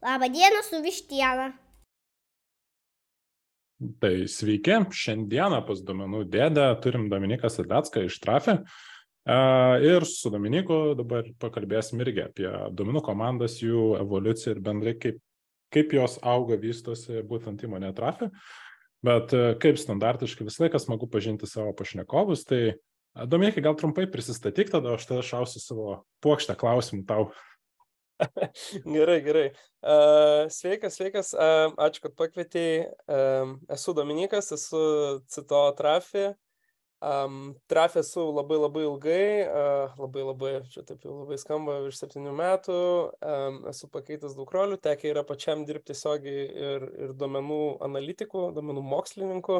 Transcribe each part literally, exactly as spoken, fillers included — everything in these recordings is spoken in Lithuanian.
Labą dieną su vištiena. Tai sveiki, šiandieną pas duomenų dėdę turim Dominiką Sedlecką iš Trafi ir su Dominiku dabar pakalbėsim irgi apie duomenų komandas, jų evoliuciją ir bendrai kaip, kaip jos auga, vystosi būtent įmonė Trafi. Bet kaip standartiškai visą laiką smagu pažinti savo pašnekovus, tai Dominikai gal trumpai prisistatyk, tada aš tada šausiu savo puokštę klausimų tau. Gerai, gerai. Uh, sveikas, sveikas. Uh, ačiū, kad pakvietei. Uh, esu Dominikas, esu C T O Trafi. Um, Trafi esu labai labai ilgai, uh, labai labai, čia taip jau labai skamba, virš septynių metų. Um, esu pakeitęs daug rolių, tekę yra pačiam dirbti tiesiogiai ir, ir duomenų analitikų, duomenų mokslininkų.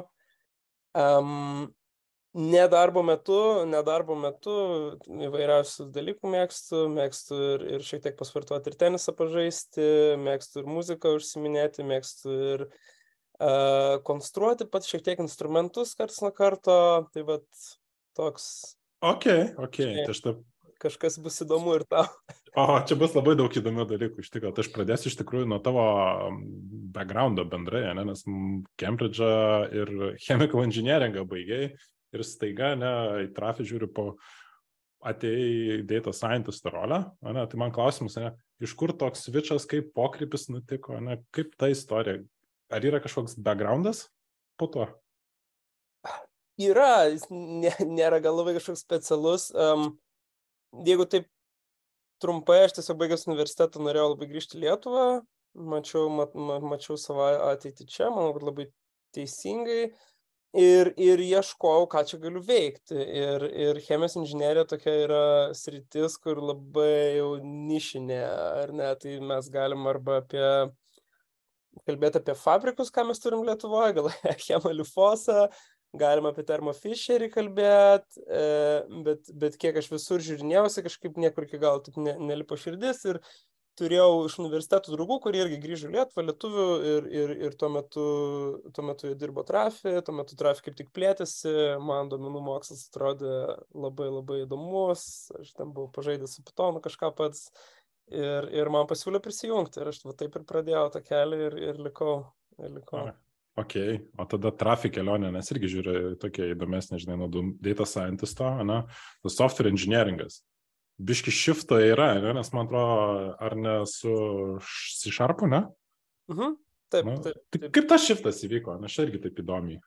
Um, Nedarbo metu, nedarbo metu įvairiausių dalykų mėgstu, mėgstu ir, ir šiek tiek pasvartuoti ir tenisą pažaisti, mėgstu ir muziką užsiminėti, mėgstu ir uh, konstruoti pat šiek tiek instrumentus karts nuo karto, tai vat toks. Ok, ok, štai, tai aš taip. Kažkas bus įdomu ir tau. O, čia bus labai daug įdomių dalykų, iš tikrųjų. Tai aš pradėsiu iš tikrųjų nuo tavo backgroundo bendrai, ne? Nes Cambridge'ą ir chemical engineeringą baigiai. Ir staiga, ne, į Trafi žiūriu, po atėjai į data scientist rolę, ne, tai man klausimas, ne, iš kur toks switchas, kaip pokrypis nutiko, ne, kaip ta istorija, ar yra kažkoks backgroundas po to? Yra, jis nė, nėra gal labai kažkoks specialus, um, jeigu taip trumpai, aš tiesiog baigęs universitetą norėjau labai grįžti į Lietuvą, mačiau, mat, mačiau savo ateitį čia, manau, kad labai teisingai. Ir, ir ieškojau, ką čia galiu veikti. Ir, ir chemijos inžinerija tokia yra sritis, kur labai jau nišinė, ar ne? Tai mes galim arba apie, kalbėti apie fabrikus, ką mes turim Lietuvoje, gal Chemalifosą, galim apie Thermo Fisherį kalbėti, bet, bet kiek aš visur žiūrinėjausi, kažkaip niekur iki gal taip ne, nelipo širdis. Ir turėjau iš universitetų draugų, kurie irgi grįžo Lietuvą, lietuvių, ir, ir, ir tuo metu, tuo metu jie dirbo Trafi, tuo metu Trafi kaip tik plėtėsi, man duomenų mokslas atrodė labai labai įdomus, aš ten buvau pažaidęs su Pythonu kažką pats, ir, ir man pasiūlė prisijungti, ir aš va, taip ir pradėjau tą kelią ir, ir likau. Ir likau. Ok, o tada Trafi kelionė, nes irgi žiūri tokie įdomesnė, žinai, nuo data scientisto, ne, tas software engineeringas. Biški šifto yra, ne? Nes man atrodo, ar ne su C-Sharpu, ne? Mhm, taip, nu, taip, taip. Kaip tas šiftas įvyko? Aš irgi taip įdomiai.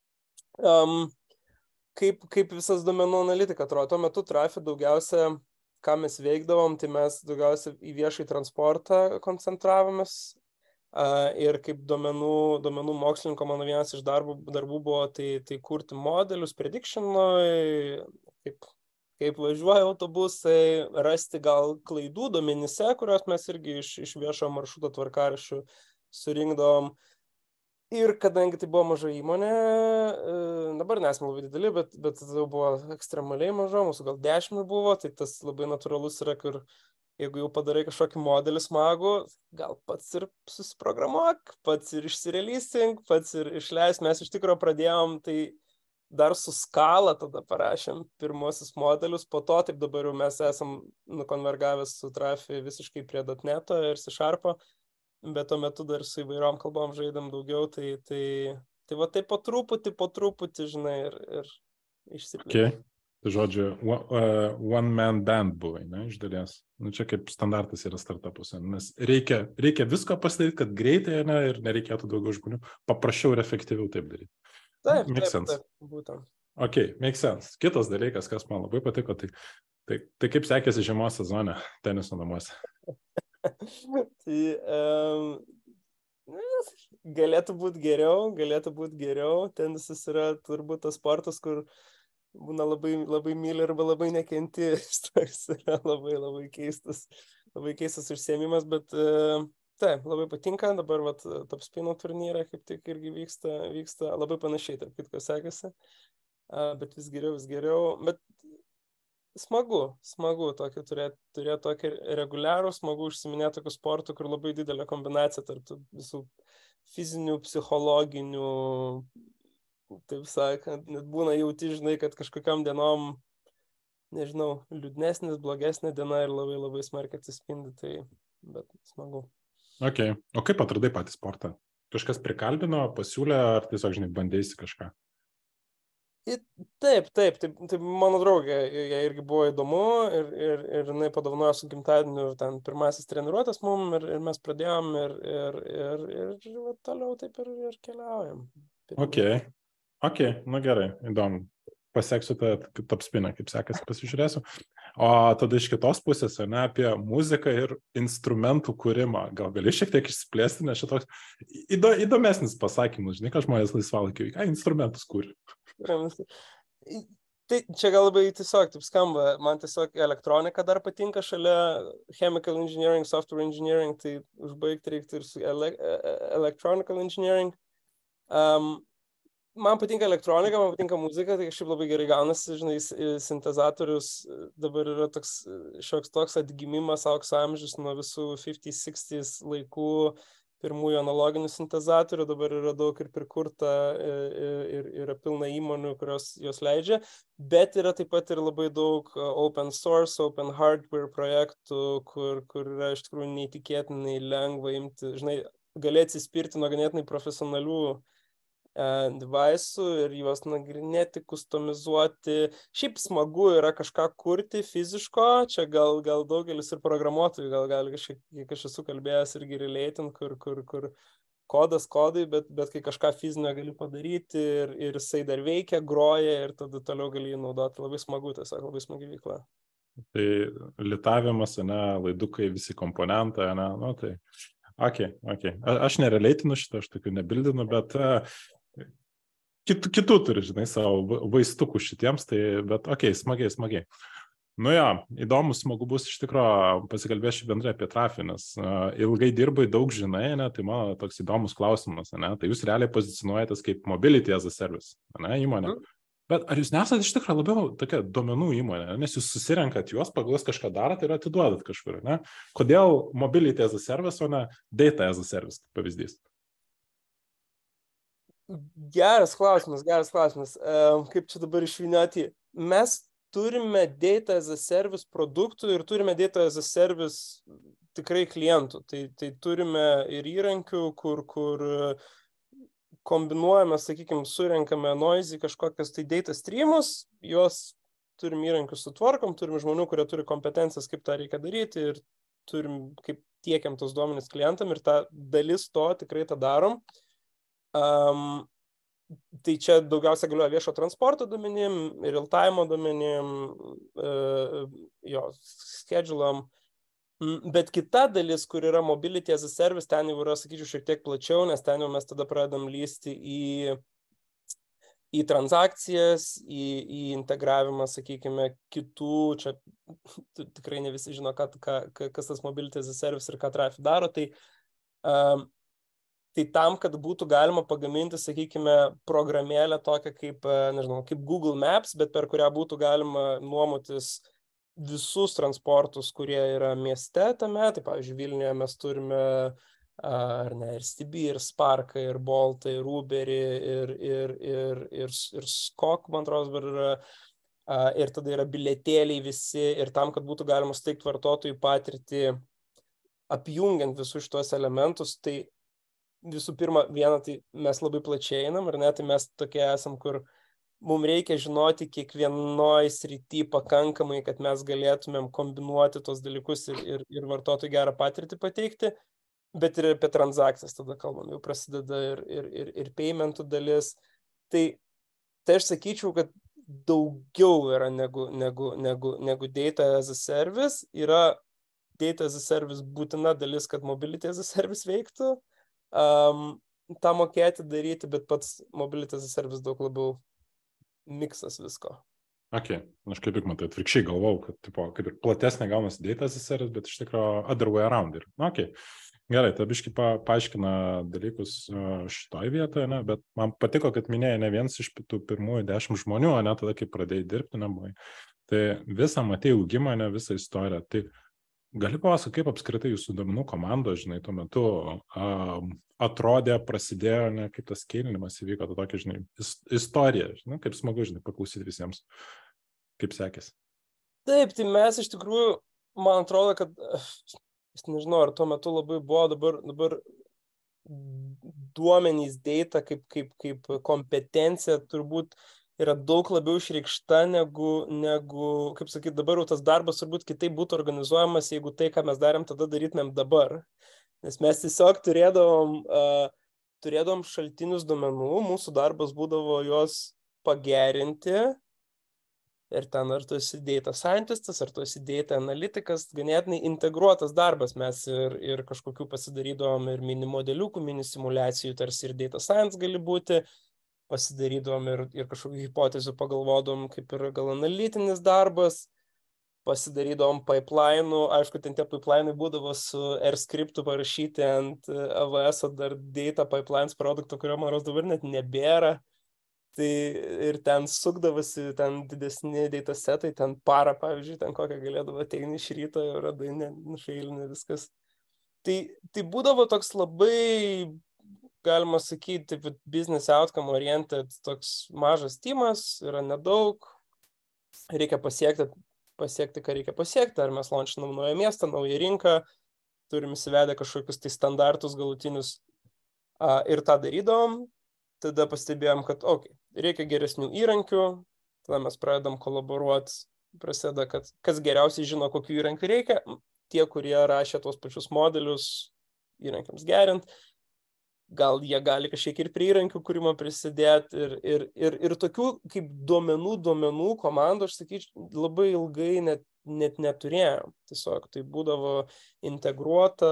Um, kaip, kaip visas duomenų analitika atrodo. Tuo metu Trafi daugiausia, ką mes veikdavom, tai mes daugiausia į viešai transportą koncentravomės. Uh, ir kaip duomenų, duomenų mokslininko mano vienas iš darbų, darbų buvo tai, tai kurti modelius predictionui, kaip kaip važiuoja autobusai, rasti gal klaidų duomenyse, kurios mes irgi iš, iš viešo maršruto tvarkaraščių surinkdavom. Ir kadangi tai buvo maža įmonė, dabar nesame labai dideli, bet, bet tai buvo ekstremaliai maža, mūsų gal dešimt buvo, tai tas labai natūralus yra, kur jeigu jau padarai kažkokį modelį smagų, gal pats ir susiprogramuok, pats ir išsireleasing, pats ir išleis. Mes iš tikrųjų pradėjom tai dar su skala tada parašėm pirmosius modelius, po to taip dabar jau mes esam nukonvergavęs su Trafi visiškai prie dot neto ir C-Sharpo, bet tuo metu dar su įvairiom kalbom žaidėm daugiau, tai, tai, tai va taip po truputį, po truputį, žinai, ir, ir išsiplėtė. Okay. Tai žodžiu, one man band buvai, ne, iš dalies. Nu, čia kaip standartas yra startupuose, nes reikia, reikia visko pasidaryti, kad greitai, ne, ir nereikėtų daugiau žmonių, paprasčiau ir efektyviau taip daryti. Taip, make taip, sense. taip, būtent. Ok, make sense. Kitas dalykas, kas man labai patiko, tai, tai, tai kaip sekėsi žiemos sezone teniso namuose? tai um, galėtų būti geriau, galėtų būti geriau. Tenisas yra turbūt tas sportas, kur būna labai, labai myli arba labai nekenti. Toks yra labai, labai keistas, labai keistas užsiėmimas, bet uh, taip, labai patinka, dabar vat, top spino turnyre kaip tik irgi vyksta, vyksta labai panašiai, tarp kitko sekasi, uh, bet vis geriau, vis geriau, bet smagu, smagu tokį turėti, turėti tokį reguliarų, smagu užsiminėti tokių sportų, kur labai didelė kombinacija tarp visų fizinių, psichologinių, taip sakant, net būna jauti, žinai, kad kažkokiam dienom, nežinau, liūdnesnis, blogesnė diena ir labai labai smarkiai atsispindi, tai bet smagu. Ok. O kaip atradai patį sportą? Kažkas prikalbino, pasiūlė, ar tiesiog, žinai, bandėsi kažką? I- Taip, taip, taip, taip, mano draugė, jai irgi buvo įdomu ir, ir, ir jinai padovanojo su gimtadieniu ten pirmasis treniruotės mum ir, ir mes pradėjom ir, ir, ir, ir, ir va, toliau taip ir, ir keliaujam. Ok. Ok, nu gerai, įdomu. Paseksiu tą top spinę, kaip sekasi, pasižiūrėsiu. O tada iš kitos pusės, ne, apie muziką ir instrumentų kūrimą. Gal gali šiek tiek išsiplėsti, nes šitoks įdo, įdomesnis pasakymas, žinai, ką žmonės laisvalaikiu, ką instrumentus kūri. Tai čia gal labai tiesiog taip skamba, man tiesiog elektronika dar patinka šalia chemical engineering, software engineering, tai užbaigti reiktų ir su ele electronical engineering. Um, Man patinka elektronika, man patinka muzika, tai kažkaip labai gerai gaunasi, žinai, sintezatorius dabar yra toks šioks toks atgimimas, aukso amžius nuo visų fifties, sixties laikų pirmųjų analoginių sintezatorių, dabar yra daug ir prikurta ir yra pilna įmonių, kurios jos leidžia, bet yra taip pat ir labai daug open source, open hardware projektų, kur, kur yra iš tikrųjų neįtikėtinai lengva imti, žinai, gali atsispirti nuo ganėtinai profesionalių device'ų ir juos nagrinėti, kustomizuoti. Šiaip smagu yra kažką kurti fiziško, čia gal, gal daugelis ir programuotojų, gal gali kažkiek, kiek aš esu kalbėjęs irgi relating, kur, kur, kur kodas kodai, bet, bet kai kažką fizinio gali padaryti ir, ir jisai dar veikia, groja ir tada toliau gali jį naudoti. Labai smagu, tiesiog labai smagi veikla. Tai litavimas, ne, laidukai, visi komponentai, ne, nu tai, okei, okay, okei. Okay. A, aš nereleitinu šitą, aš tokių nebildinu, bet uh, Kitų, kitų turi, žinai, savo vaistukų šitiems, tai, bet, okei, okay, smagiai, smagiai. Nu jo, įdomu, smagu bus iš tikrųjų pasikalbėsiu bendrai apie Trafį, nes uh, ilgai dirbai, daug žinai, ne, tai mano toks įdomus klausimas, ne, tai jūs realiai pozicionuojatės kaip mobility as a service, ne, įmonė. Mm. Bet ar jūs nesate iš tikrųjų labiau tokia duomenų įmonė, nes jūs susirenkat juos, pagal jas kažką darot ir atiduodat kažkur, ne? Kodėl mobility as a service, o ne data as a service, pavyzdys? Geras klausimas, geras klausimas. Kaip čia dabar išvynioti? Mes turime data as a service produktų ir turime data as a service tikrai klientų. Tai, tai turime ir įrankių, kur, kur kombinuojame, sakykime, surenkame noisy kažkokias tai data streamus, juos turim įrankius sutvarkom, turim žmonių, kurie turi kompetencijas, kaip tą reikia daryti ir turim, kaip tiekiam tos duomenys klientam ir ta dalis to tikrai tą darom. Um, tai čia daugiausia galioja viešo transporto duomenim, real-time duomenim, uh, jo, schedulam, bet kita dalis, kur yra mobility as a service, ten jau yra, sakyčiau, šiek tiek plačiau, nes ten jau mes tada pradedam lysti į, į transakcijas, į, į integravimą, sakykime, kitų, čia tikrai ne visi žino, ką, ką, kas tas mobility as a service ir ką Trafy daro, tai um, Tai tam, kad būtų galima pagaminti, sakykime, programėlę tokią kaip, nežinau, kaip Google Maps, bet per kurią būtų galima nuomotis visus transportus, kurie yra mieste tame. Tai, pavyzdžiui, Vilniuje mes turime ar ne, ir Stibį, ir Sparką, ir Boltą, ir Uberį, ir, ir, ir, ir, ir Skok, man atrodo, dabar yra. Ir tada yra bilietėliai visi. Ir tam, kad būtų galima suteikti vartotojų patirtį, apjungiant visus šitos elementus, tai visų pirma, vieną, tai mes labai plačiai einam, ar ne, tai mes tokie esam, kur mums reikia žinoti kiekvienoj srity pakankamai, kad mes galėtumėm kombinuoti tos dalykus ir, ir, ir vartotojų gerą patirtį pateikti, bet ir apie transakcijas tada kalbam, jau prasideda ir, ir, ir, ir paymentų dalis. Tai, tai aš sakyčiau, kad daugiau yra negu, negu, negu, negu data as a service, yra data as a service būtina dalis, kad mobility as a service veiktų. Um, tą mokėti daryti, bet pats mobility as a service daug labiau miksas visko. Ok, aš kaip tik matai, atvirkščiai galvau, kad tipo, kaip ir platesnė gaunasi data as a service, bet iš tikrųjų other way around. Ir, ok, gerai, tai biškai pa, paaiškina dalykus uh, šitoj vietoje, ne? Bet man patiko, kad minėjai ne vienas iš tų pirmųjų dešimt žmonių, o ne tada, kai pradėjai dirbti namai. Tai visą matėjai augimą, ne visą istoriją. Tai gali pasakoti, kaip apskritai jūsų duomenų komandos, žinai, tuo metu um, atrodė, prasidėjo, ne, kaip tas keilinimas įvyko, ta tokia, žinai, istorija, žinai, kaip smagu, žinai, paklausyti visiems, kaip sekėsi. Taip, tai mes iš tikrųjų, man atrodo, kad aš nežinau, ar tuo metu labai buvo dabar, dabar duomenys data kaip, kaip, kaip kompetencija turbūt yra daug labiau išreikšta negu, negu kaip sakyt, dabar jau tas darbas turbūt kitaip būtų organizuojamas, jeigu tai, ką mes darėm, tada darytumėm dabar. Nes mes tiesiog turėdavom, uh, turėdavom šaltinius duomenų, mūsų darbas būdavo juos pagerinti. Ir ten ar tu esi data scientistas, ar tu esi data analitikas, ganėtinai integruotas darbas. Mes ir, ir kažkokių pasidarydavom ir mini modeliukų, mini simulacijų, tarsi ir data science gali būti, pasidarydavom ir, ir kažkokių hipotezių pagalvodom, kaip ir gal analitinis darbas, pasidarydavom pipeline'ų, aišku, ten tie pipeline'ai būdavo su R scriptu parašyti ant A W S dar data pipelines produktų, kurio man rodos dabar net nebėra. Tai ir ten sukdavosi, ten didesni datasetai, ten parą, pavyzdžiui, ten kokią galėdavo ateini iš ryto ir radai, ne, nušeilinė viskas. Tai, tai būdavo toks labai, galima sakyti, taip, business outcome oriented, toks mažas timas, yra nedaug, reikia pasiekti, pasiekti, ką reikia pasiekti, ar mes launchinam naują miestą, naują rinką, turim įsivedę kažkokius tai standartus galutinius a, ir tą darydavom. Tada pastebėjom, kad okay, reikia geresnių įrankių, tada mes pradedam kolaboruoti, prasideda, kad kas geriausiai žino, kokių įrankių reikia, tie, kurie rašė tuos pačius modelius įrankiams gerint, gal jie gali kažkiek ir prie įrankių kūrimo prisidėti ir, ir, ir, ir tokių kaip duomenų, duomenų komandų, aš sakyčiau, labai ilgai net, net neturėjom. Tiesiog tai būdavo integruota,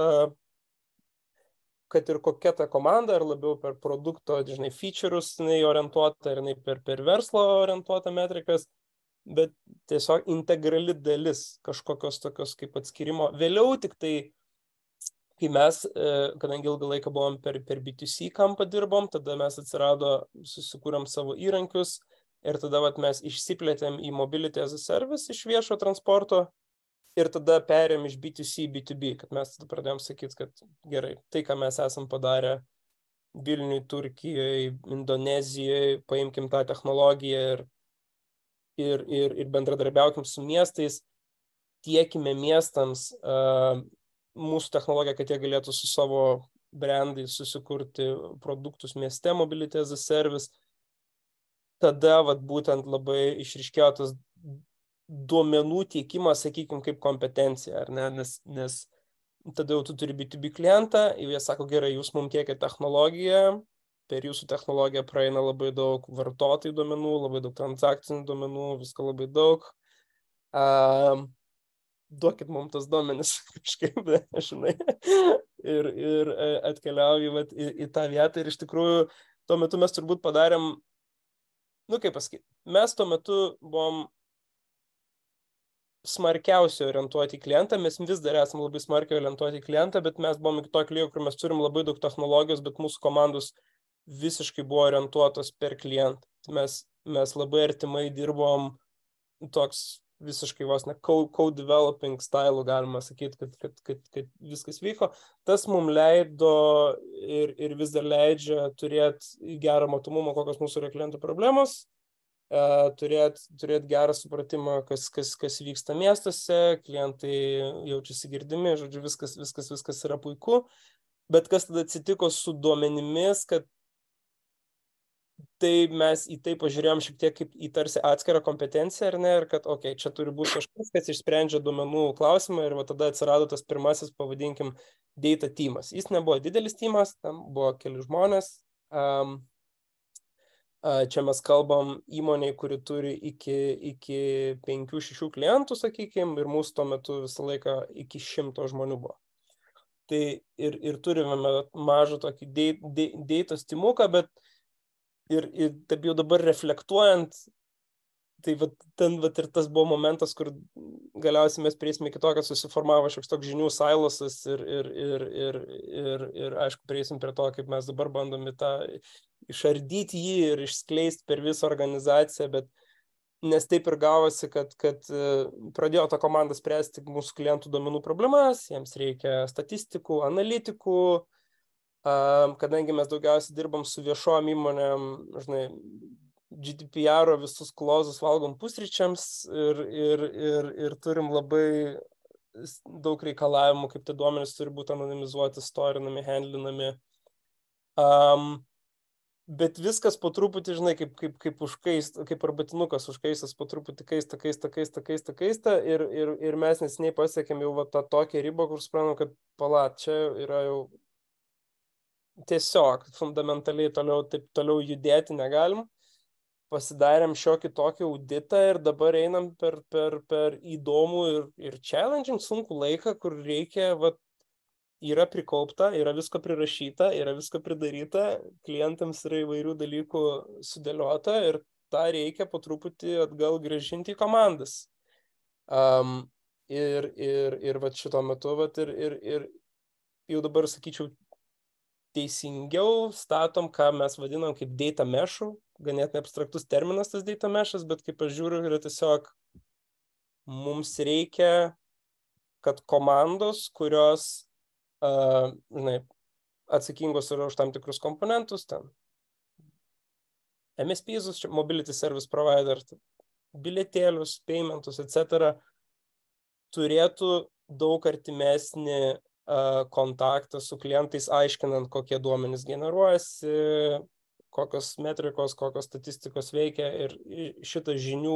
kad ir kokia ta komanda, ar labiau per produkto, žinai, feature'us jinai orientuota, ar jinai per, per verslo orientuota metrikas, bet tiesiog integrali dalis kažkokios tokios kaip atskirimo. Vėliau tik tai, kai mes, kadangi ilgą laiką buvom per, per B two C kampą dirbom, tada mes atsirado, susikūrėm savo įrankius ir tada vat, mes išsiplėtėm į mobility as a service iš viešo transporto. Ir tada perėm iš B two C, B two B, kad mes tada pradėjom sakyti, kad gerai, tai, ką mes esam padarę Vilniui, Turkijoje, Indonezijoje, paimkim tą technologiją ir, ir, ir, ir bendradarbiaukim su miestais, tiekime miestams uh, mūsų technologiją, kad jie galėtų su savo brandais susikurti produktus mieste, mobility as a service. Tada vat, būtent labai išryškėjo tas duomenų tiekimas, sakykime, kaip kompetencija, ar ne, nes, nes tada jau tu turi B two B klientą, jau jie sako, gerai, jūs mums tiekia technologiją, per jūsų technologiją praeina labai daug vartotojų duomenų, labai daug transakcinių duomenų, visko labai daug. Um, duokit mums tas duomenis kažkaip, žinai, ir, ir atkeliauji vat, į, į tą vietą ir iš tikrųjų tuo metu mes turbūt padarėm, nu kaip pasakyti, mes tuo metu buvom smarkiausiai orientuoti į klientą, mes vis dar esame labai smarkiai orientuoti į klientą, bet mes buvom iki tokio lygio, kur mes turim labai daug technologijos, bet mūsų komandos visiškai buvo orientuotos per klientą. Mes, mes labai artimai dirbom toks visiškai vos ne co-developing style, galima sakyti, kad, kad, kad, kad viskas vyko. Tas mums leido ir, ir vis dar leidžia turėti gerą matomumą, kokios mūsų yra klientų problemos, turėti turėt gerą supratimą, kas, kas, kas vyksta miestuose, klientai jaučiasi girdimi, žodžiu, viskas, viskas, viskas yra puiku. Bet kas tada atsitiko su duomenimis, kad tai mes į tai pažiūrėjom šiek tiek kaip į tarsi atskirą kompetenciją, ar ne, ir kad, okei, okay, čia turi būti kažkas, kas išsprendžia duomenų klausimą ir va tada atsirado tas pirmasis, pavadinkim, data teamas. Jis nebuvo didelis teamas, tam buvo keli žmonės. Um, Čia mes kalbam įmoniai, kuri turi iki, iki penkių šešių klientų, sakykime, ir mūsų tuo metu visą laiką iki šimto žmonių buvo. Tai ir, ir turime mažą tokį data stimuką, bet ir, ir taip jau dabar reflektuojant, tai vat, ten vat, ir tas buvo momentas, kur galiausiai mes prieisime iki to, kad susiformavo šioks toks žinių silosas ir, ir, ir, ir, ir, ir aišku, prieisim prie to, kaip mes dabar bandom į tą išardyti jį ir išskleisti per visą organizaciją, bet nes taip ir gavosi, kad, kad pradėjo ta komanda spręsti mūsų klientų duomenų problemas, jiems reikia statistikų, analitikų, kadangi mes daugiausiai dirbam su viešom įmonėm, žinai, G D P R visus klozus valgom pusryčiams ir, ir, ir, ir turim labai daug reikalavimų, kaip tie duomenys turi būti anonimizuoti, storinami, handlinami. Um, bet viskas po truputį, žinai, kaip, kaip, kaip užkaista, kaip arbatinukas užkaistas, po truputį kaista, kaista, kaista, kaista, kaista ir, ir, ir mes nesiniai pasiekėm jau va, tą tokią ribą, kur suprantam, kad pala, čia yra jau tiesiog fundamentaliai toliau, taip toliau judėti negalim. Pasidarėm šiokį tokį auditą ir dabar einam per, per, per įdomų ir, ir challenging sunkų laiką, kur reikia, va, yra prikaupta, yra visko prirašyta, yra visko pridaryta, klientams yra įvairių dalykų sudėliota ir tą reikia po truputį atgal grąžinti į komandas. Um, ir, ir, ir va šito metu, va, ir, ir, ir jau dabar sakyčiau, teisingiau statom, ką mes vadinam kaip data mesh'ų, ganėtinai abstraktus terminas tas data mesh'as, bet kaip aš žiūriu, yra tiesiog mums reikia, kad komandos, kurios uh, žinai, atsakingos yra už tam tikrus komponentus, ten M S P's, Mobility Service Provider, bilietėlius, paymentus, et cetera, turėtų daug artimesnį kontaktą su klientais, aiškinant, kokie duomenys generuojasi, kokios metrikos, kokios statistikos veikia ir šitą žinių,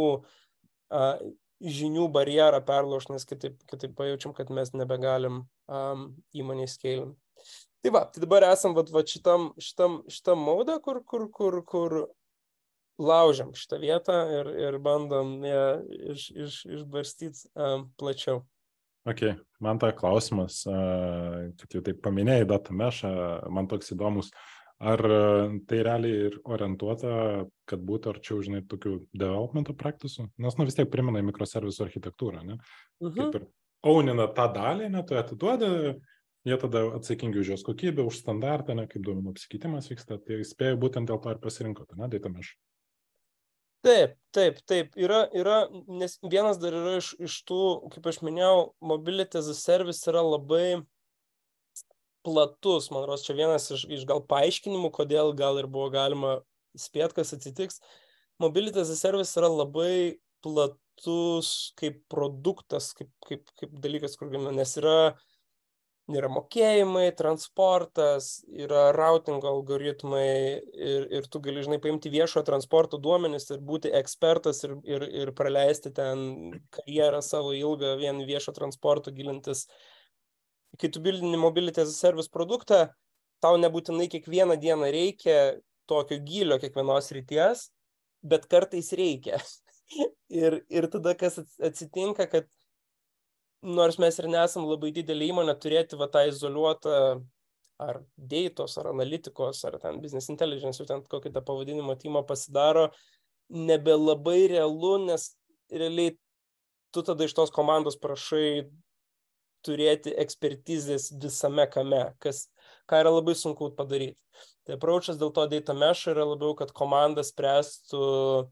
žinių barjerą perlaužt, nes kitaip, kitaip pajaučiam, kad mes nebegalim um, įmonėj scaling. Tai va, tai dabar esam va, va šitam, šitam, šitam maudą, kur, kur, kur, kur laužiam šitą vietą ir, ir bandom ją iš, iš, išbarstyti um, plačiau. Ok, man tą klausimas, kad jau taip paminėjai data mesh'ą, man toks įdomus, ar tai realiai ir orientuota, kad būtų arčiau, žinai, tokių developmento praktisų? Nes, nu, vis tiek primena į mikroservisų architektūrą, ne? Mhm. Kaip ir ownina tą dalį, ne, tu atiduoda, jie tada atsakingi už jos kokybę, už standartą, ne, kaip duomenų apsikeitimas vyksta, tai spėjau būtent dėl to ir pasirinkote, ne, data mesh. Taip, taip, taip. Yra, yra, nes vienas dar yra iš, iš tų, kaip aš minėjau, Mobility as a Service yra labai platus, man rodos, čia vienas iš, iš gal paaiškinimų, kodėl gal ir buvo galima spėti, kas atsitiks. Mobility as a Service yra labai platus kaip produktas, kaip, kaip, kaip dalykas, kur galima, nes yra yra mokėjimai, transportas, yra routing algoritmai ir, ir tu gali, žinai, paimti viešo transporto duomenis ir būti ekspertas ir, ir, ir praleisti ten karjerą savo ilgą vien viešo transporto gilintis. Kai tu bildini Mobility as a Service produktą, tau nebūtinai kiekvieną dieną reikia tokio gylio kiekvienos ryties, bet kartais reikia. ir, ir tada kas atsitinka, kad nors mes ir nesam labai didelė įmonė, turėti va tą izoliuotą ar datos, ar analitikos, ar ten business intelligence, jau ten kokį tą pavadinimą tymą pasidaro, nebelabai realu, nes realiai tu tada iš tos komandos prašai turėti ekspertizės visame kame, kas, ką yra labai sunku padaryti. Tai approachas dėl to data mesh yra labiau, kad komanda spręstų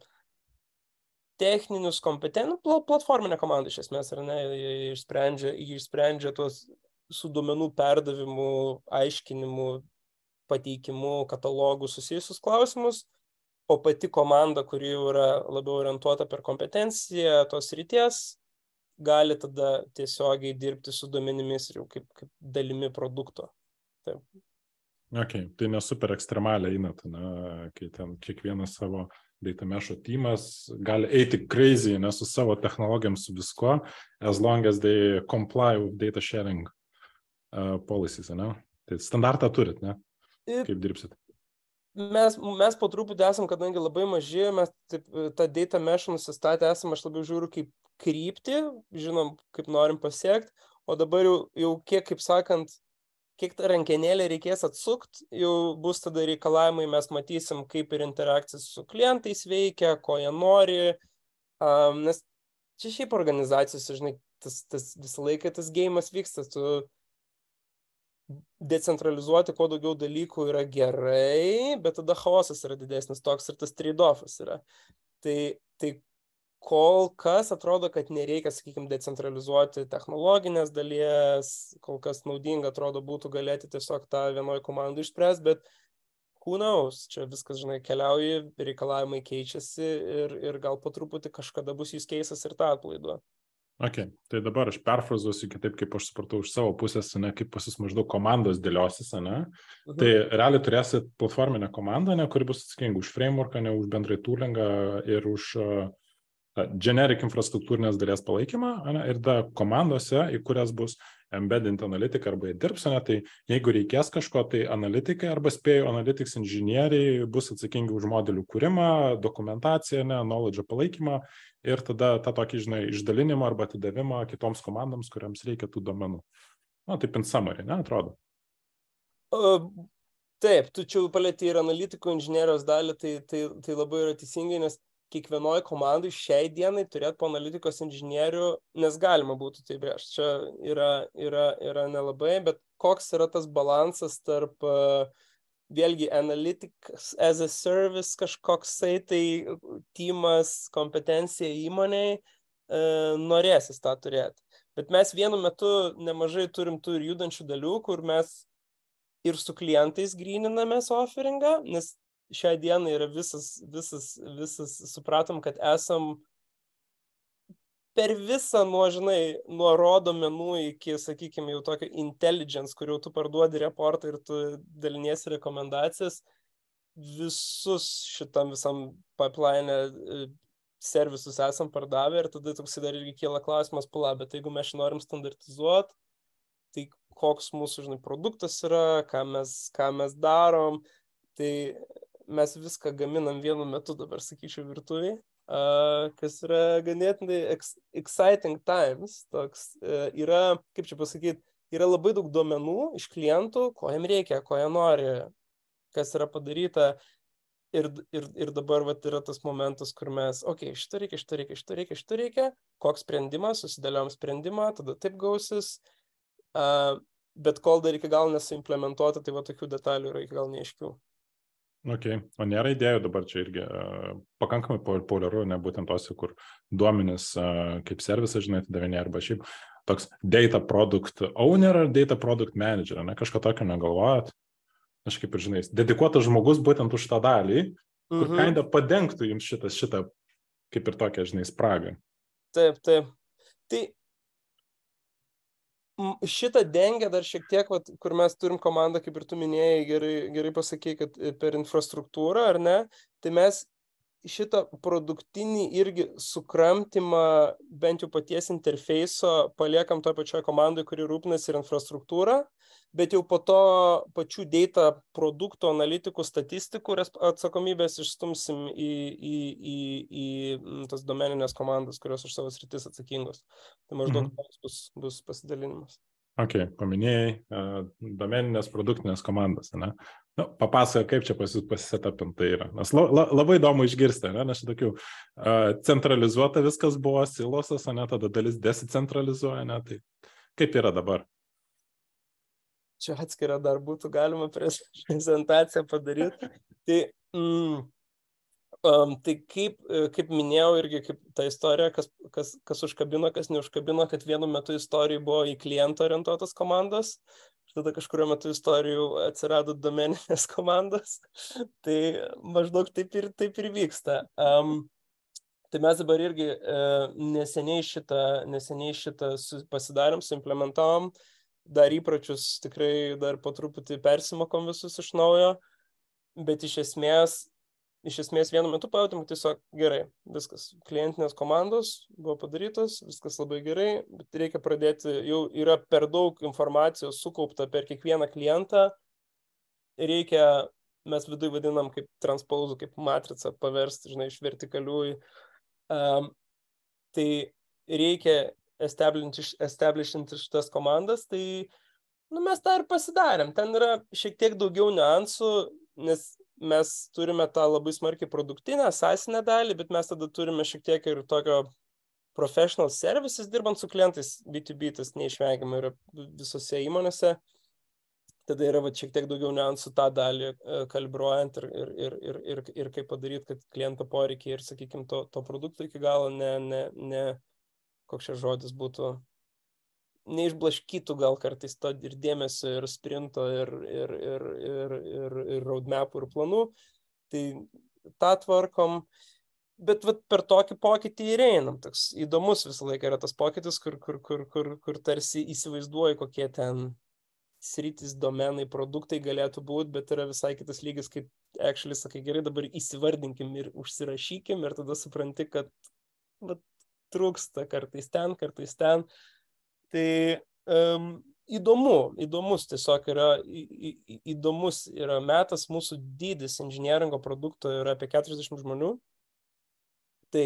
techninius kompetencijų, platforminė komanda iš esmės, ar ne, jie išsprendžia, jie išsprendžia tuos su duomenų perdavimu, aiškinimu, pateikimu, katalogų susijusius klausimus, o pati komanda, kuri jau yra labiau orientuota per kompetenciją tos ryties, gali tada tiesiogiai dirbti su duomenimis ir jau kaip, kaip dalimi produkto. Taip. Ok, tai ne super ekstremaliai einat, na, kai ten kiekvienas savo data mesh'o teamas gali eiti crazy, nes su savo technologijom, su visko, as long as they comply with data sharing uh, policies, ne? Tai standartą turit, ne? Kaip dirbsit? Mes, mes po truputį esam, kadangi labai maži, mes taip, tą data mesh nusistatę esam, aš labiau žiūriu kaip kryptį, žinom, kaip norim pasiekti, o dabar jau, jau kiek, kaip sakant, kiek tą rankenėlę reikės atsukt, jau bus tada reikalavimai, mes matysim, kaip ir interakcijas su klientais veikia, ko jie nori, um, nes čia šiaip organizacijos, žinai, tas, tas visą laiką tas geimas vyksta, tu decentralizuoti kuo daugiau dalykų yra gerai, bet tada chaosas yra didesnis, toks ir tas trade-offas yra. Tai, tai kol kas atrodo, kad nereikia, sakykime, decentralizuoti technologinės dalies, kol kas naudinga atrodo būtų galėti tiesiog tą vienoj komandai išspręsti, bet who knows, čia viskas, žinai, keliauja, reikalavimai keičiasi ir, ir gal po truputį kažkada bus use cases ir tą atplaiduo. Ok, tai dabar aš perfrazuosiu kitaip, kaip aš supratau iš savo pusės, ne, kaip pas jūs maždaug komandos dėliosis, ne? Uh-huh. Tai realiai turėsit platforminę komandą, ne, kuri bus atsakinga už frameworką, ne už bendrai toolingą ir už uh, generic infrastruktūrinės dalies palaikymą, ne, ir da komandose, į kurias bus embeddinti analitikai arba jie dirbs, ne, tai jeigu reikės kažko, tai analitikai arba spėjų analytics inžinieriai bus atsakingi už modelių kūrimą, dokumentaciją, ne, knowledge palaikymą ir tada tą tokį, žinai, išdalinimą arba atidavimą kitoms komandoms, kuriams reikia tų domenų. Na, taip in summary, ne, atrodo. Uh, taip, tu čia palėtė ir analitikų inžinierijos dalį, tai, tai, tai labai yra teisingai, nes kiekvienoje komandai šiai dienai turėti po analitikos inžinierių, nes galima būtų tai brėžti. Čia yra, yra, yra nelabai, bet koks yra tas balansas tarp uh, vėlgi analytics as a service kažkoksai, tai teamas, kompetencija įmonei, uh, norėsis tą turėti. Bet mes vienu metu nemažai turim tų ir judančių dalių, kur mes ir su klientais gryninamės offeringą, nes šią dieną yra visas, visas, visas, supratom, kad esam per visą nuo, žinai, nuo rodo menų iki, sakykime, jau tokio intelligence, kur jau tu parduodi reportą ir tu daliniesi rekomendacijas, visus šitam visam pipeline servisus esam pardavę ir tada toksai dar irgi kyla klausimas, pala, bet jeigu mes norim standartizuoti, tai koks mūsų, žinai, produktas yra, ką mes, ką mes darom, tai mes viską gaminam vienu metu, dabar sakyčiau, virtuviai, uh, kas yra ganėtinai ex exciting times. Toks, uh, yra, kaip čia pasakyti, yra labai daug duomenų iš klientų, ko jam reikia, ko jie nori, kas yra padaryta. Ir, ir, ir dabar vat, yra tas momentas, kur mes, okei, okay, šito reikia, šito reikia, šito reikia, šito reikia, koks sprendimas, susidėliojom sprendimą, tada taip gausis. Uh, bet kol dar iki gal nesuimplementuota, tai va tokių detalių yra iki gal neaiškių. Ok, o nėra idėjų dabar čia irgi uh, pakankamai populiaru, ne būtent tose, kur duomenis uh, kaip servisą, žinai, atidavinė arba šiaip toks data product owner ar data product manager, ne, kažką tokio negalvojat. Aš kaip ir, žinai, dedikuotas žmogus būtent už tą dalį, kur mm-hmm. kinda padengtų jums šitą, šitą kaip ir tokią, žinai, spragą. Taip, taip. Tai šitą dengia dar šiek tiek, vat, kur mes turim komandą, kaip ir tu minėjai, gerai, gerai pasakei, kad per infrastruktūrą, ar ne, tai mes šitą produktinį irgi sukramtimą bent jau paties interfeiso paliekam to pačioje komandai, kuri rūpinasi ir infrastruktūrą, bet jau po to pačių data produktų, analitikų, statistikų atsakomybės išstumsim į, į, į, į tas domeninės komandas, kurios už savo sritis atsakingos. Tai maždaug mm. bus, bus pasidalinimas. Ok, paminėjai uh, domeninės produktinės komandas, ne? Nu, papasaka, kaip čia pas jūs pasisetapintai yra. Nes la, la, labai įdomu išgirsti, ne? Nes tokių uh, centralizuota viskas buvo, silosas, ne? Tada dalis desicentralizuoja, ne? Tai kaip yra dabar? Čia atskira dar būtų galima prezentaciją padaryti. Tai, mm, um, tai kaip, kaip minėjau irgi, kaip ta istorija, kas, kas, kas užkabino, kas neužkabino, kad vienu metu istorijų buvo į klientą orientuotas komandos, tada kažkurio metu istorijų atsirado domeninės komandos. Tai maždaug taip ir, taip ir vyksta. Um, tai mes dabar irgi uh, neseniai šitą, neseniai šitą pasidarėm, suimplementavom, dar įpračius tikrai dar po truputį persimokom visus iš naujo, bet iš esmės, iš esmės vienu metu pajutėm, tiesiog gerai, viskas, klientinės komandos buvo padarytos, viskas labai gerai, bet reikia pradėti, jau yra per daug informacijos sukaupta per kiekvieną klientą, reikia, mes vidui vadinam kaip transpauzų, kaip matricą paversti, žinai, iš vertikalių, um, tai reikia establishinti šitas komandas, tai nu, mes tą ir pasidarėm. Ten yra šiek tiek daugiau niuansų, nes mes turime tą labai smarkiai produktinę, sasinę dalį, bet mes tada turime šiek tiek ir tokio professional services, dirbant su klientais, B to B, tas neišvengiamai yra visose įmonėse. Tada yra va, šiek tiek daugiau niuansų tą dalį kalibruojant ir, ir, ir, ir, ir, ir kaip padaryti, kad kliento poreikiai ir, sakykime, to, to produkto iki galo ne, ne, ne koks čia žodis būtų, neišblaškytų gal kartais to ir dėmesio, ir sprinto, ir, ir, ir, ir, ir, ir roadmapų, ir planų. Tai tą tvarkom. bet vat, per tokį pokytį ir einam. Toks įdomus visą laiką yra tas pokytis, kur, kur, kur, kur, kur tarsi įsivaizduoji, kokie ten sritis, domenai, produktai galėtų būti, bet yra visai kitas lygis, kaip actually sakai, gerai, dabar įsivardinkim ir užsirašykim ir tada supranti, kad vat, trūksta kartais ten, kartais ten. Tai um, įdomu, įdomus tiesiog yra, į, į, įdomus yra metas, mūsų dydis inžinieringo produkto yra apie keturiasdešimt žmonių. Tai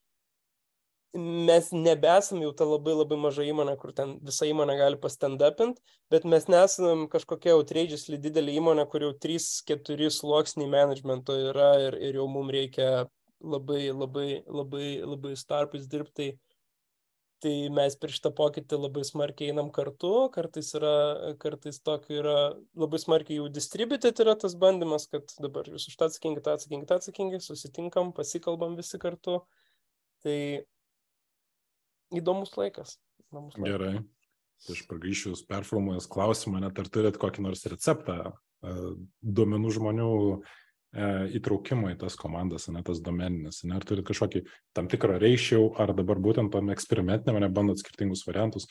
mes nebesam jau ta labai labai maža įmonė, kur ten visa įmonė gali pastandapint, bet mes nesam kažkokia outrageously didelė įmonė, kur jau trys keturi sluoksniai managemento yra ir, ir jau mums reikia labai labai labai labai starpais dirbti. Tai, tai mes per šitą pokytį labai smarkiai einam kartu, kartais yra, kartais tokio yra labai smarkiai jau distributed yra tas bandymas, kad dabar jūs už tą atsakingi, tą atsakingi, tą atsakingi, susitinkam, pasikalbam visi kartu. Tai įdomus laikas. Įdomus laikas. Gerai. Aš pagrįšiu jūs performuojas klausimą, net ar turit kokį nors receptą duomenų žmonių įtraukimo į tas komandas, ne tas domeninis. Ar turit kažkokį tam tikrą ratio, ar dabar būtent tam eksperimentiniam, ne bandot skirtingus variantus?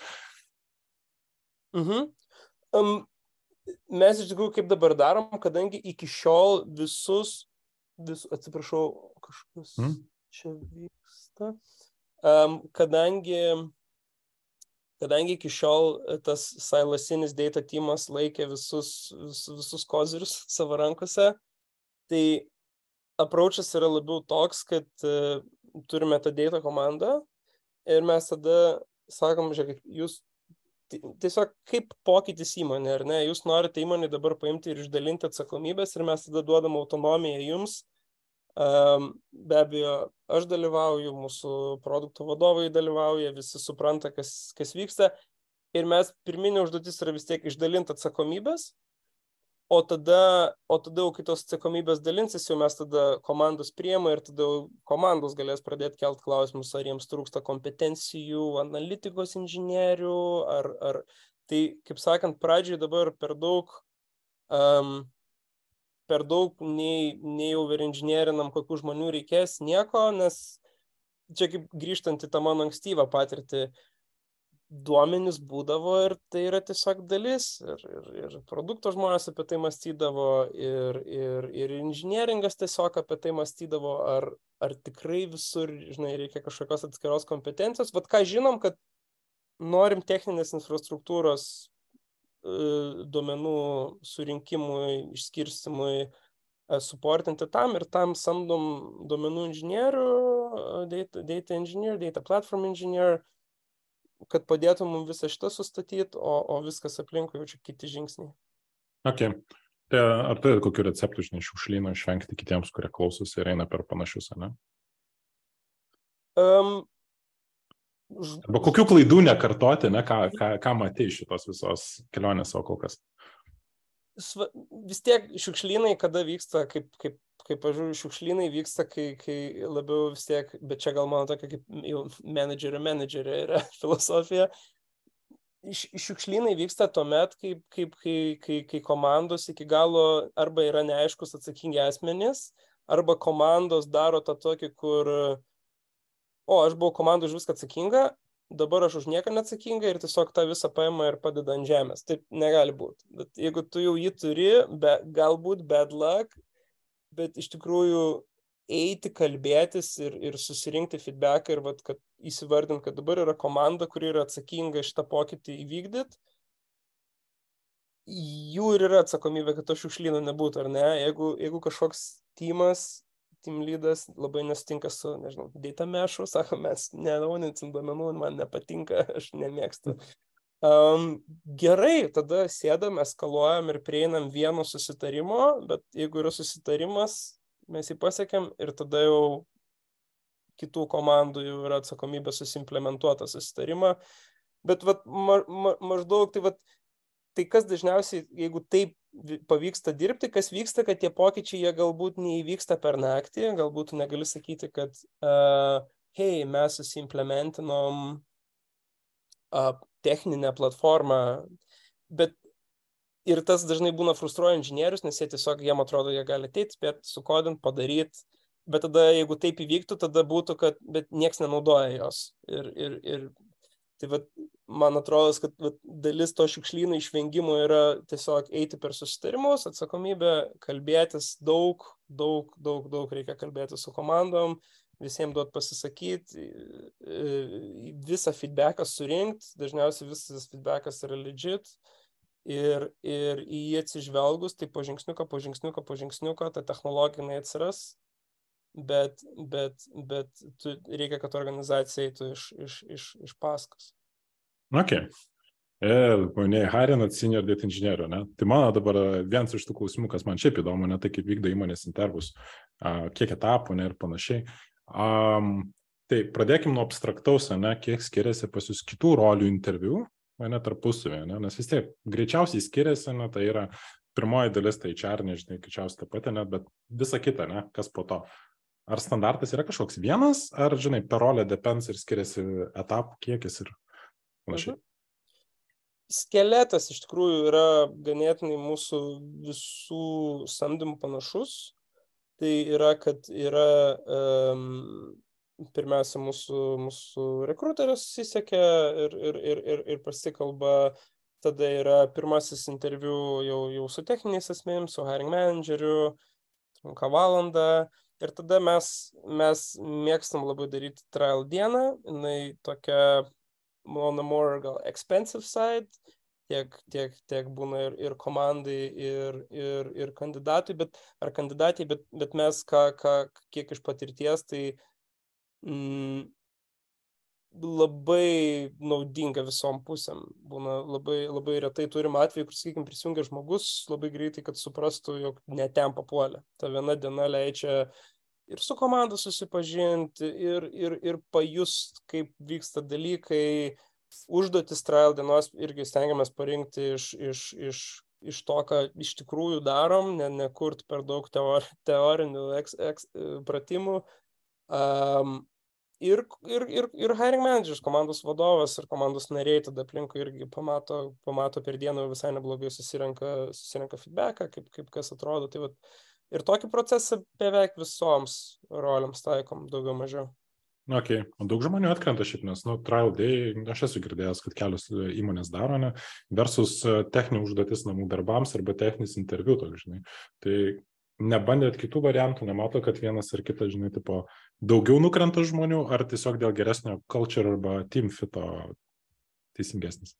Mhm. Um, mes iš tikrųjų kaip dabar darom, kadangi iki šiol visus, vis, atsiprašau, kažkas hmm? čia vyksta. Um, kadangi, kadangi iki šiol tas silosinis data teamas laikė visus, vis, visus kozirius savo rankose, tai approachas yra labiau toks, kad uh, turime tą data komandą ir mes tada sakom, žiūrėk, jūs tiesiog kaip pokytis įmonė, ar ne, jūs norite įmonį dabar paimti ir išdalinti atsakomybės ir mes tada duodam autonomiją jums. Um, be abejo, aš dalyvauju, mūsų produkto vadovai dalyvauja, visi supranta, kas, kas vyksta ir mes pirminė užduotis yra vis tiek išdalinti atsakomybės, o tada, o tada jau kitos atsakomybės dalinsis, jau mes tada komandos priima ir tada komandos galės pradėti kelt klausimus, ar jiems trūksta kompetencijų, analitikos inžinierių, ar, ar tai, kaip sakant, pradžiai dabar per daug um, per daug nei, nei over inžinierinam, kokių žmonių reikės, nieko, nes čia kaip grįžtant į tą mano ankstyvą patirtį, duomenys būdavo ir tai yra tiesiog dalis ir, ir, ir produkto žmonės apie tai mąstydavo ir, ir, ir inžinieringas tiesiog apie tai mąstydavo, ar, ar tikrai visur, žinai, reikia kažkokios atskiros kompetencijos. Vat ką žinom, kad norim techninės infrastruktūros duomenų surinkimui, išskirstimui, suportinti tam ir tam samdom duomenų inžinierių, data, data engineer, data platform engineer, kad padėtų mums visą šitą sustatyti, o, o viskas aplinkui jau čia kiti žingsniai. Ok. Tai ar tai kokiu receptu, žinai, šiukšlyno išvengti kitiems, kurie klausosi ir eina per panašius, ne? Um, Arba kokių klaidų nekartoti, ne, ką, ką, ką matei šitos visos kelionės savo kol kas? Vis tiek šiukšlynai, kada vyksta, kaip, kaip, kaip aš žiūriu, šiukšlynai vyksta, kai, kai labiau vis tiek, bet čia gal mano tokia kaip jau menedžerio menedžerio yra filosofija. Šiukšlynai vyksta tuomet, kaip, kaip, kai, kai, kai komandos iki galo arba yra neaiškus atsakingi asmenys, arba komandos daro tą tokį, kur o, aš buvau komandai už viską atsakinga, dabar aš už nieką neatsakinga ir tiesiog tą visą paima ir padeda ant žemės. Taip negali būti. Bet jeigu tu jau jį turi, be, galbūt bad luck, bet iš tikrųjų eiti, kalbėtis ir, ir susirinkti feedbacką ir vat, kad įsivardint, kad dabar yra komanda, kuri yra atsakinga šitą pokytį įvykdyti, jų ir yra atsakomybė, kad to šiukšlyno nebūtų, ar ne? Jeigu, jeigu kažkoks teamas, team leadas labai nesutinka su, nežinau, data meshu, sako, mes nenauninsim duomenų, man nepatinka, aš nemėgstu. Um, gerai, tada sėdam, eskaluojam ir prieinam vieno susitarimo, bet jeigu yra susitarimas, mes jį pasiekėm ir tada jau kitų komandų jau yra atsakomybė susimplementuotą susitarimą. Bet vat, ma, ma, maždaug, tai, vat, tai kas dažniausiai, jeigu taip pavyksta dirbti, kas vyksta, kad tie pokyčiai jie galbūt neįvyksta per naktį, galbūt negali sakyti, kad uh, hei, mes susiimplementinom uh, techninę platformą, bet ir tas dažnai būna frustruoja inžinierius, nes jie tiesiog, jiem atrodo, jie gali ateiti, spėti, sukodinti, padaryti bet tada, jeigu taip įvyktų, tada būtų, kad bet nieks nenaudoja jos. Ir, ir, ir tai vat, man atrodo, kad vat, dalis to šiukšlyno išvengimo yra tiesiog eiti per susitarimus, atsakomybę, kalbėtis daug, daug, daug, daug reikia kalbėti su komandom, visiems duot pasisakyti, visą feedbacką surinkti, dažniausiai visas feedbackas yra legit ir, ir į jį atsižvelgus, tai po žingsniuką, po žingsniuką, po žingsniuką, ta technologinai atsiras, bet, bet, bet tu, reikia, kad organizacija eitų iš, iš, iš, iš paskos. Ok. Ir paminėjai Harinat senior data inžinierių, ne? Tai mano dabar vienas iš tų klausimų, kas man šiaip įdomu, ne tai kaip vykdo įmonės intervus, kiek etapų, ne, ir panašiai. Um, tai pradėkim nuo abstraktaus, ne, kiek skiriasi pas jūs kitų rolių interviu, ne, tarpusavėje, ne, nes vis tiek greičiausiai skiriasi, ne, tai yra pirmoji dalis, tai H R, nežinai, greičiausiai taip pat, ne, bet visa kita, ne, kas po to. Ar standartas yra kažkoks vienas, ar, žinai, per rolę depends ir skiriasi etapų kiekis ir panašiai. Mhm. Skeletas iš tikrųjų yra ganėtinai mūsų visų samdymų panašus. Tai yra, kad yra um, pirmiausia mūsų, mūsų rekruteris įsiekia ir, ir, ir, ir, ir pasikalba, tada yra pirmasis interviu jau, jau su techniniais asmenimis, su hiring manageriu, trunka valandą ir tada mes, mes mėgstam labai daryti trial dieną, jinai tokia on the more gal expensive side, tiek, tiek, tiek būna ir, ir komandai, ir, ir, ir kandidatui, bet, ar kandidatai, bet, bet mes, ką, ką, kiek iš patirties, tai mm, labai naudinga visom pusėm. Būna labai, labai retai turim atveju, kur, sakykime, prisijungia žmogus labai greitai, kad suprastų, jog ne ten papuolė. Ta viena diena leidžia ir su komanda susipažinti, ir, ir, ir pajust, kaip vyksta dalykai. Užduotis trial dienos irgi stengiamės parinkti iš, iš, iš, iš to, ką iš tikrųjų darom, ne, nekurt per daug teori, teorinių eks, eks, pratimų. Um, ir, ir, ir, ir hiring managers, komandos vadovas ir komandos nariai tada aplinkui irgi pamato, pamato per dieną visai neblogai susirenka, susirenka feedbacką, kaip, kaip kas atrodo. Tai vat, ir tokį procesą beveik visoms roliams taikom, daugiau mažiau. Ok, o daug žmonių atkrenta šiaip, nes, nu, trial day, aš esu girdėjęs, kad kelios įmonės daro, ne, versus techninė užduotis namų darbams arba techninis interviu, toks, žinai. Tai nebandėt kitų variantų, nemato, kad vienas ar kitas, žinai, tipo, daugiau nukrenta žmonių, ar tiesiog dėl geresnio culture arba team fito teisingesnis?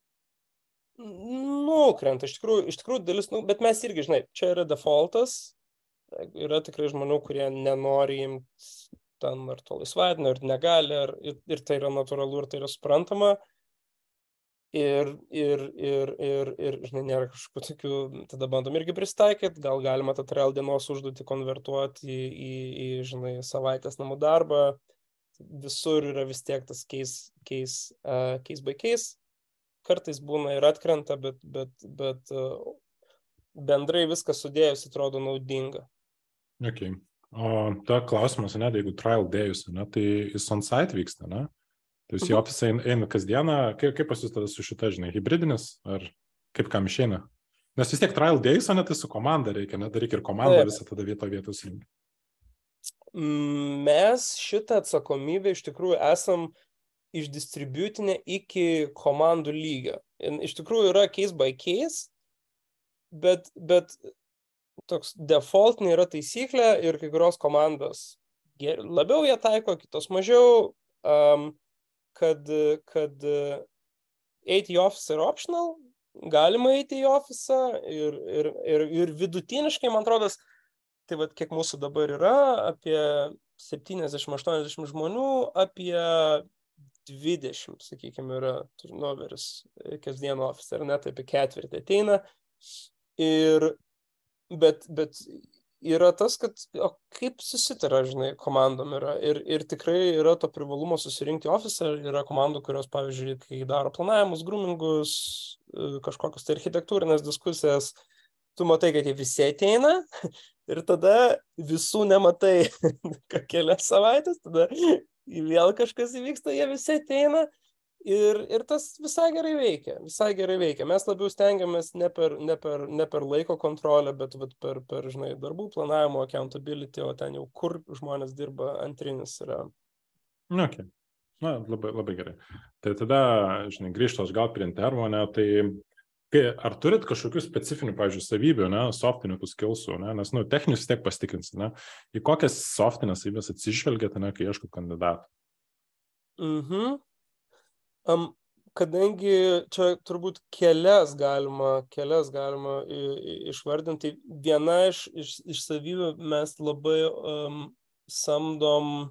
Nukrenta, iš tikrųjų, iš tikrųjų dalis, nu, bet mes irgi, žinai, čia yra defaultas, yra tikrai žmonių, kurie nenori imti ten ar to laisvadienio, ar negali, ar, ir, ir tai yra natūralu, ir tai yra suprantama. Ir, ir, ir, ir, ir žinai, nėra kažkokių tokių, tada bandom irgi pristaikyti, gal galima tą trial dienos užduotį konvertuoti į, į, į, žinai, savaitės namų darbą. Visur yra vis tiek tas case, case, uh, case by case. Kartais būna ir atkrenta, bet, bet, bet uh, bendrai viskas sudėjus atrodo naudinga. Ok. O ta klausimas, ne, jeigu trial dėjus, ne, tai jis on-site vyksta, ne? Tai jūs į ofisą eina kasdieną, kaip, kaip pas jūs tada su šita, žinai, hybridinis, ar kaip kam išeina? Nes vis tiek trial dėjus, ne, tai su komanda reikia, ne, tai reikia ir komanda visą tada vieto vietos įjungti. Mes šitą atsakomybę iš tikrųjų esam išdistributinę iki komandų lygio. Iš tikrųjų yra case by case, bet, bet toks defaultinė yra taisyklė ir kai kurios komandos labiau ją taiko, kitos mažiau, um, kad, kad eiti į ofisą yra optional, galima eiti į ofisą ir, ir, ir, ir vidutiniškai, man atrodo, tai vat kiek mūsų dabar yra, apie septyniasdešimt aštuoniasdešimt žmonių, apie dvidešimt, sakykime, yra turnoveris kasdien ofisą, ar net apie ketvirtį ateina. Ir Bet, bet yra tas, kad o kaip susitara, žinai, komandom yra. Ir, ir tikrai yra to privalumo susirinkti ofisą. Yra komandų, kurios, pavyzdžiui, kai daro planavimus, groomingus, kažkokios tai architektūrinės diskusijas, tu matai, kad jie visi ateina ir tada visų nematai kelias savaitės, tada vėl kažkas įvyksta, jie visi ateina Ir, ir tas visai gerai veikia, visai gerai veikia. Mes labiau stengiamės ne per, ne per, ne per laiko kontrolę, bet vat, per, per, žinai, darbų planavimo, accountability, o ten jau kur žmonės dirba, antrinis yra. Okay. Na, labai, labai gerai. Tai tada, žinai, grįžtos gal prie intervo, ne, tai kai, ar turit kažkokių specifinių, pavyzdžiui, savybių, ne, softinių tų skillsų, ne, nes, nu, techninius tiek pasitikrins, ne, į kokias softinės savybės atsižvelgiate, ne, kai ieškot kandidatų? Mhm. Um, kadangi čia turbūt kelias galima, kelias galima i, i, išvardinti, viena iš, iš, iš savybių mes labai um, samdom,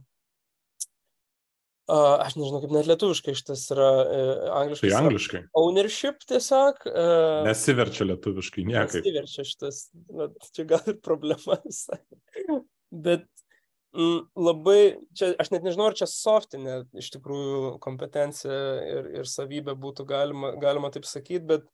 uh, aš nežinau, kaip net lietuviškai šitas yra, uh, angliškai. Tai angliškai. Ownership tiesiog. Uh, Nesiverčia lietuviškai niekaip. Nesiverčia šitas, bet čia gal ir problema visai. Bet Mm, labai, čia, aš net nežinau, ar čia softinė iš tikrųjų kompetencija ir, ir savybė būtų galima, galima taip sakyti, bet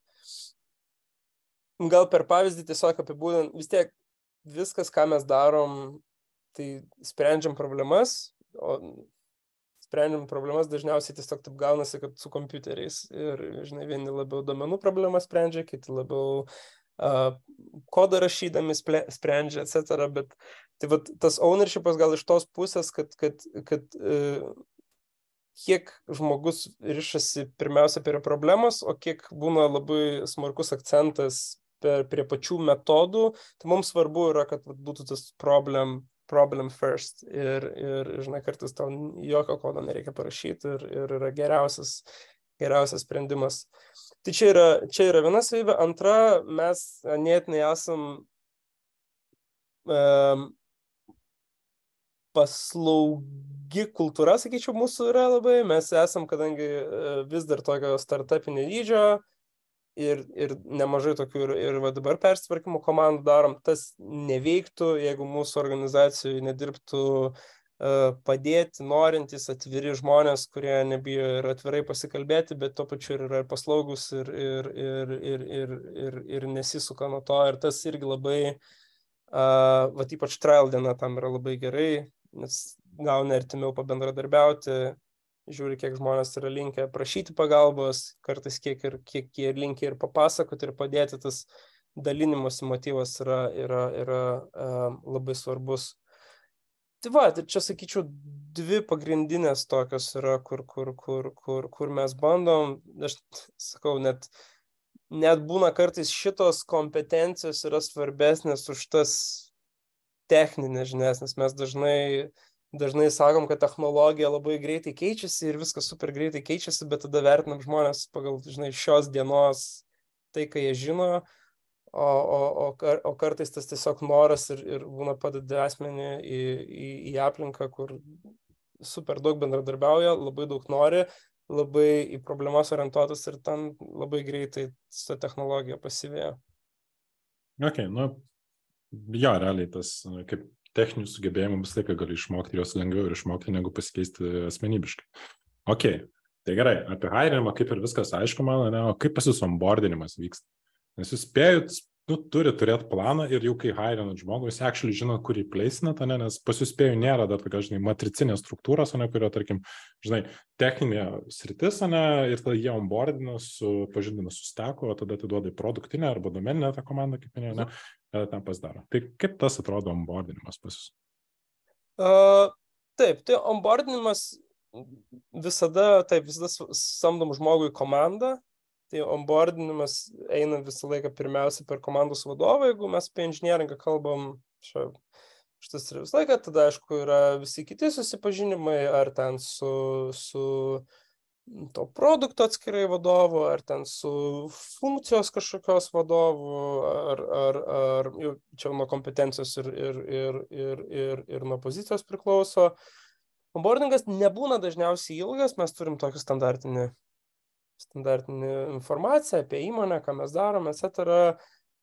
gal per pavyzdį tiesiog apibūdint, vis tiek viskas, ką mes darom, tai sprendžiam problemas, o sprendžiam problemas dažniausiai tiesiog taip gaunasi, kad su kompiuteriais ir, žinai, vieni labiau duomenų problemas sprendžia, kiti labiau uh, kodą rašydami sprendžia, et cetera, bet tai vat, tas ownershipas gal iš tos pusės, kad, kad, kad uh, kiek žmogus rišasi pirmiausia prie problemos, o kiek būna labai smarkus akcentas per, prie pačių metodų, tai mums svarbu yra, kad vat, būtų tas problem, problem first ir, ir žinai, kartais tau jokio kodo nereikia parašyti ir, ir yra geriausias, geriausias sprendimas. Tai čia yra, čia yra viena savybė. Antra, mes netinai esam um, paslaugi kultūra, sakyčiau, mūsų yra labai. Mes esam, kadangi vis dar tokio startupinio dydžio ir, ir nemažai tokių ir, ir va, dabar persitvarkymo komandų darom, tas neveiktų, jeigu mūsų organizacijoje nedirbtų uh, padėti, norintys, atviri žmonės, kurie nebijo ir atvirai pasikalbėti, bet tuo pačiu ir yra paslaugus ir, ir, ir, ir, ir, ir, ir nesisuka nuo to. Ir tas irgi labai, uh, va, ypač trial diena tam yra labai gerai, nes gauna artimiau pabendradarbiauti, žiūri, kiek žmonės yra linkę prašyti pagalbos, kartais kiek, ir, kiek jie linkę ir papasakoti ir padėti, tas dalinimosi motyvas yra, yra, yra uh, labai svarbus. Tai va, tai čia sakyčiau, dvi pagrindinės tokios yra, kur, kur, kur, kur, kur mes bandom, aš sakau, net, net būna kartais šitos kompetencijos yra svarbesnės už tas techninės žinias, nes mes dažnai Dažnai sakom, kad technologija labai greitai keičiasi ir viskas super greitai keičiasi, bet tada vertinam žmonės pagal, žinai, šios dienos tai, ką jie žino, o, o, o, o kartais tas tiesiog noras ir, ir būna padedi asmenį į, į, į aplinką, kur super daug bendradarbiauja, labai daug nori, labai į problemas orientuotas ir ten labai greitai su technologija pasivėja. Ok, nu, jo, realiai tas, kaip techninių sugebėjimų visą laiką gali išmokti ir jos lengviau ir išmokti, negu pasikeisti asmenybiškai. Ok, tai gerai, apie hiringą kaip ir viskas aišku man, ne, o kaip pas jūs onboardinimas vyksta? Nes jūs spėjot, nu, turi turėti planą ir jau kai hirinat žmogų, jūs actually žino, kur įpleisinat, ne, nes pas jūs spėjų nėra dar tokia, žinai, matricinės struktūros, ne, kurio, tarkim, žinai, techninė sritis, ne, ir tada jie onboardina, su, pažindina su steku, o tada atiduoda į produktinę arba domeninę tą komandą, kaip minėjau, ne, ten pasidaro. Tai kaip tas atrodo onboardinimas pas jūs? Uh, taip, tai onboardinimas visada, taip, visada samdom žmogų į komandą, tai onboardinimas eina visą laiką pirmiausia per komandos vadovą, jeigu mes apie inžinieringą kalbam, šia, šitas yra visą laiką, tada aišku yra visi kiti susipažinimai, ar ten su, su to produkto atskirai vadovu, ar ten su funkcijos kažkokios vadovu, ar, ar, ar jau čia nuo kompetencijos ir, ir, ir, ir, ir, ir nuo pozicijos priklauso. Onboardingas nebūna dažniausiai ilgas, mes turim tokį standartinį, standartinį informaciją apie įmonę, ką mes darom, et cetera.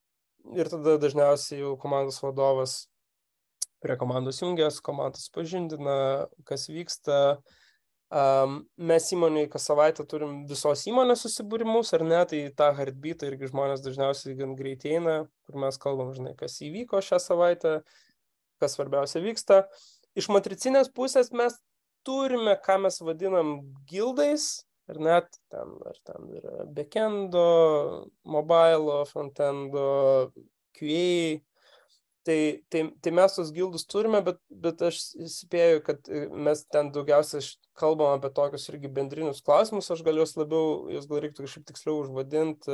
Ir tada dažniausiai jau komandos vadovas prie komandos jungiasi, komandos pažindina, kas vyksta. Um, mes įmonėje kas savaitę turim visos įmonės susibūrimus, ar ne, tai tą heartbeatą irgi žmonės dažniausiai gan greitai eina, kur mes kalbam, žinai, kas įvyko šią savaitę, kas svarbiausia vyksta. Iš matricinės pusės mes turime, ką mes vadinam gildais, ar net ten, ar ten yra backendo, mobile, frontendo, Q A. Tai, tai, tai mes tos gildus turime, bet, bet aš spėju, kad mes ten daugiausia kalbam apie tokius irgi bendrinius klausimus, aš gal jos labiau, jos gal reiktų kažkaip tiksliau užvadinti,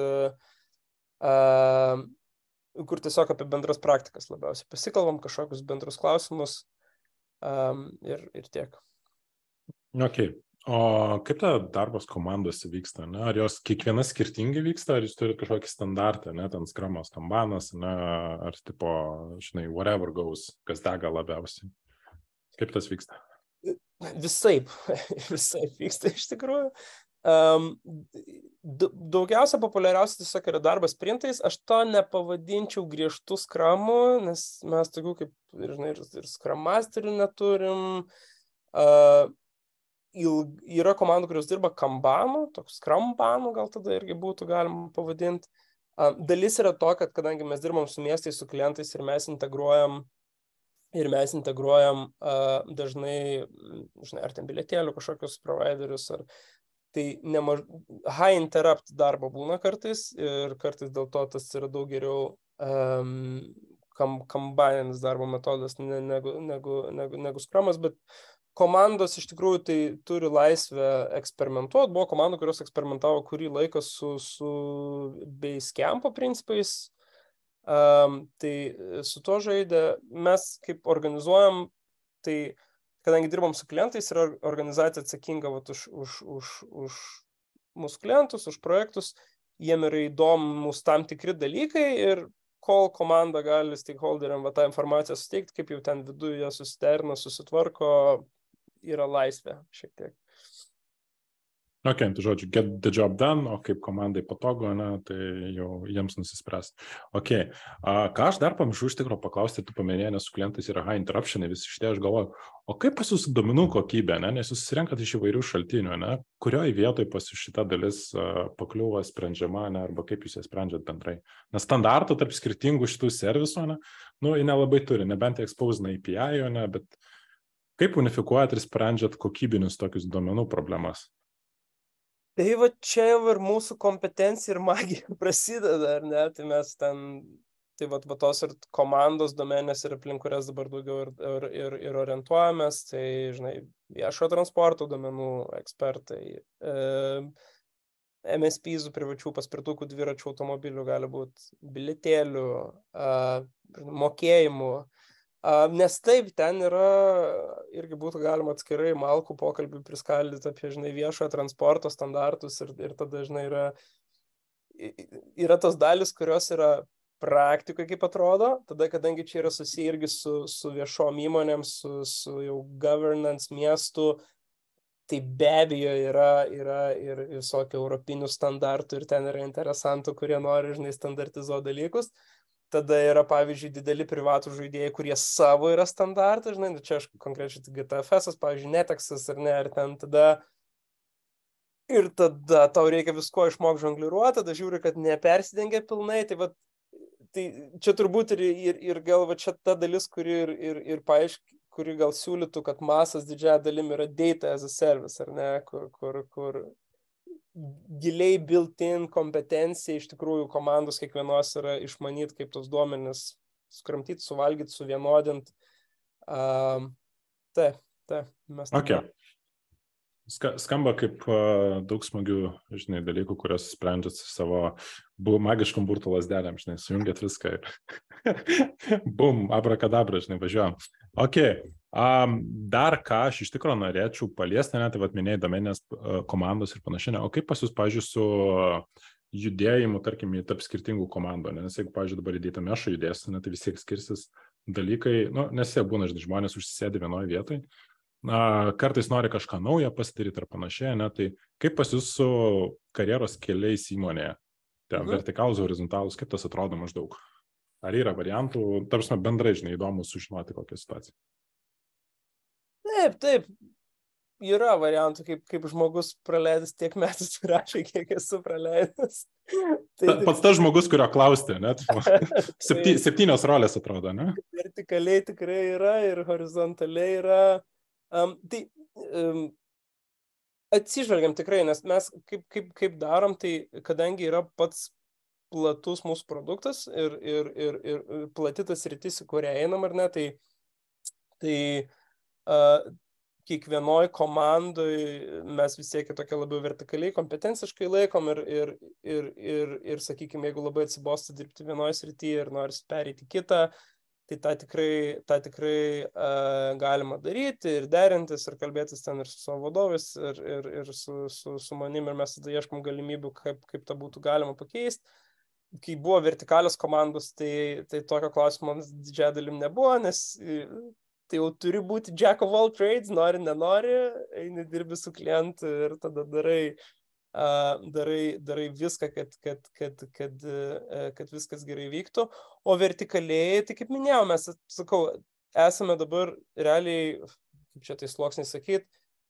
uh, kur tiesiog apie bendras praktikas labiausiai pasikalbam, kažkokius bendrus klausimus um, ir, ir tiek. Ok. O kaip ta darbas komandose vyksta? Ne? Ar jos kiekviena skirtingai vyksta, ar jūs turite kažkokį standartą, ne? Ten skramas, kambanas, ne? Ar tipo, žinai, whatever goes, kas dega labiausiai? Kaip tas vyksta? Visaip, visaip vyksta iš tikrųjų. Um, daugiausia populiariausia tiesiog yra darbas sprintais. Aš to nepavadinčiau griežtų skramų, nes mes tokių kaip, žinai, ir, ir skram masterių neturim. Uh, Il, yra komandų, kurios dirba kambanu, toks skrambanų gal tada irgi būtų galima pavadinti. Dalis yra to, kad kadangi mes dirbam su miestais, su klientais ir mes integruojam, ir mes integruojam uh, dažnai, žinai, ar ten bilietėlių kažkokius providerius, ar tai nemaž... high interrupt darbo būna kartais ir kartais dėl to tas yra daug geriau um, kam, kambaninis darbo metodas negu, negu, negu, negu skramas, bet komandos iš tikrųjų tai turi laisvę eksperimentuoti. Buvo komandų, kurios eksperimentavo kurį laiką su, su Basecampo principais. Um, tai su to žaidė. Mes kaip organizuojam, tai kadangi dirbam su klientais, yra organizacija atsakinga vat, už, už, už, už mūsų klientus, už projektus. Jiem yra įdomus tam tikri dalykai ir kol komanda gali stakeholderiam va, tą informaciją suteikti, kaip jau ten viduje jie susiderina, susitvarko, yra laisvė šiek tiek. Ok, tai žodžiu, get the job done, o kaip komandai patogu, ne, tai jau jiems nusispręs. Ok, a, ką aš dar pamiršau iš tikro paklausti, tu paminėjai, nes su klientais yra high interruption, visi šitie aš galvoju, o kaip pas jūs duomenų kokybė, ne, nes jūs susirenkat iš įvairių šaltinių, ne, kurioje vietoje pas jūs šita dalis a, pakliūva sprendžiama, ne, arba kaip jūs ją sprendžiat bendrai. Nes standartų tarp skirtingų šitų servisų, ne, nu, jie nelabai turi, nebent expose na A P I, ne, bet kaip unifikuojat ir sprendžiat kokybinius tokius duomenų problemas? Tai va čia jau ir mūsų kompetencija ir magija prasideda, ar ne? Tai mes ten, tai va, va tos ir komandos domenės ir aplink kurias dabar daugiau ir, ir, ir, ir orientuojamės, tai, žinai, viešo transporto domenų ekspertai, e, M S P, privačių paspirtukų, dviračių, automobilių, gali būti bilietėlių, e, mokėjimų. Uh, nes taip, ten yra, irgi būtų galima atskirai malkų pokalbį priskaldyti apie, žinai, viešojo transporto standartus ir, ir tada, žinai, yra, yra tos dalis, kurios yra praktikoje, kaip atrodo, tada, kadangi čia yra susiję irgi su, su viešom įmonėm, su, su jau governance miestų, tai be abejo yra, yra ir visokių europinių standartų ir ten yra interesantų, kurie nori, žinai, standartizuoti dalykus. Tada yra, pavyzdžiui, dideli privatų žaidėjai, kurie savo yra standartai, žinai, čia aš konkrečiai G T F S, pavyzdžiui, Netexas ar ne, ar ten tada ir tada tau reikia visko išmokti žongliruoti, tada žiūri, kad nepersidengia pilnai, tai, va, tai čia turbūt ir, ir, ir gal va, čia ta dalis, kuri ir, ir, ir paaišk, kuri gal siūlytų, kad masas didžiąją dalim yra data as a service, ar ne, kur, kur, kur giliai built-in kompetencija iš tikrųjų komandos kiekvienos yra išmanyti, kaip tos duomenis skramtyti, suvalgyti, suvienodinti. Uh, taip, taip. Mes okay. Skamba kaip uh, daug smagių, žinai, dalykų, kurios sprendžiat su savo bu, magiškom burtų lasdelėm, žinai, sujungiat viską ir bum, abrakadabra, žinai, važiuojam. Ok, um, dar ką aš iš tikrųjų norėčiau paliesti, ne, tai vat minėjai domeninės uh, komandos ir panašiai, o kaip pas jūs, pavyzdžiui, su judėjimu, tarkim, tarp skirtingų komandų, ne? Nes jeigu, pavyzdžiui, dabar į data meshą judėsi, ne, tai vis tiek skirsis dalykai, nu, nes jie būna, žinai, žmonės užsisėdi vienoje vietoje, na, kartais nori kažką naują pasidaryti ar panašiai, ne, tai kaip pas jūs su karjeros keliais įmonėje, ten mhm. vertikalus, horizontalus, kaip tas atrodo maždaug? Ar yra variantų, tarsi bendrai, žinai, įdomu sužinoti kokią situaciją? Taip, taip, yra variantų, kaip, kaip žmogus praleidęs tiek metų rašai, kiek esu praleidęs. Tai, pats tas žmogus, kurio klausti, ne? Septy, septynios rolės atrodo, ne? Vertikaliai tikrai yra ir horizontaliai yra. Um, tai um, atsižvelgiam tikrai, nes mes kaip, kaip, kaip darom, tai kadangi yra pats platus mūsų produktas ir, ir, ir, ir plati tas sritis, į kurią einam ar ne, tai, tai uh, kiekvienoj komandoj mes vis tiek tokia labiau vertikaliai, kompetenciškai laikom ir, ir, ir, ir, ir sakykime, jeigu labai atsibosta dirbti vienoje srityje ir norisi pereiti kitą, tai tą tikrai, tą tikrai uh, galima daryti ir derintis ir kalbėtis ten ir su savo vadovais ir, ir, ir su, su, su manim ir mes tada ieškom galimybių, kaip, kaip tą būtų galima pakeisti. Kai buvo vertikalios komandos, tai, tai tokio klausimo didžiąją dalim nebuvo, nes tai jau turi būti jack of all trades, nori, nenori, eini dirbi su klientu ir tada darai, uh, darai, darai viską, kad, kad, kad, kad, uh, kad viskas gerai vyktų. O vertikaliai, tai kaip minėjau, mes, sakau, esame dabar realiai, kaip čia tai sluoksniai sakyt,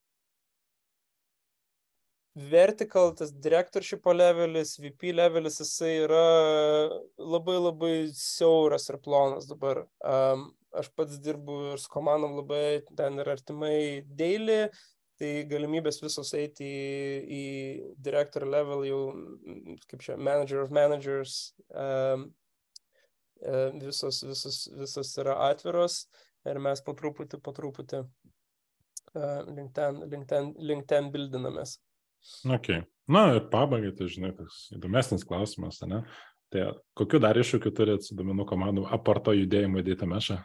vertical, tas directorship levelis, V P levelis, jisai yra labai labai siauras ir plonas dabar. Um, aš pats dirbu ir su komandom labai ten ir artimai daily, tai galimybės visos eiti į, į director level jau, kaip čia, manager of managers, um, visos, visos, visos yra atviros ir mes po truputį, po truputį uh, link ten, link ten, link ten bildinamės. Ok. Na ir pabaigai, tai žinai, toks įdomesnis klausimas, ne? Tai kokiu dar iššūkiu turėt su duomenų komandų aparto judėjimo į data meshą?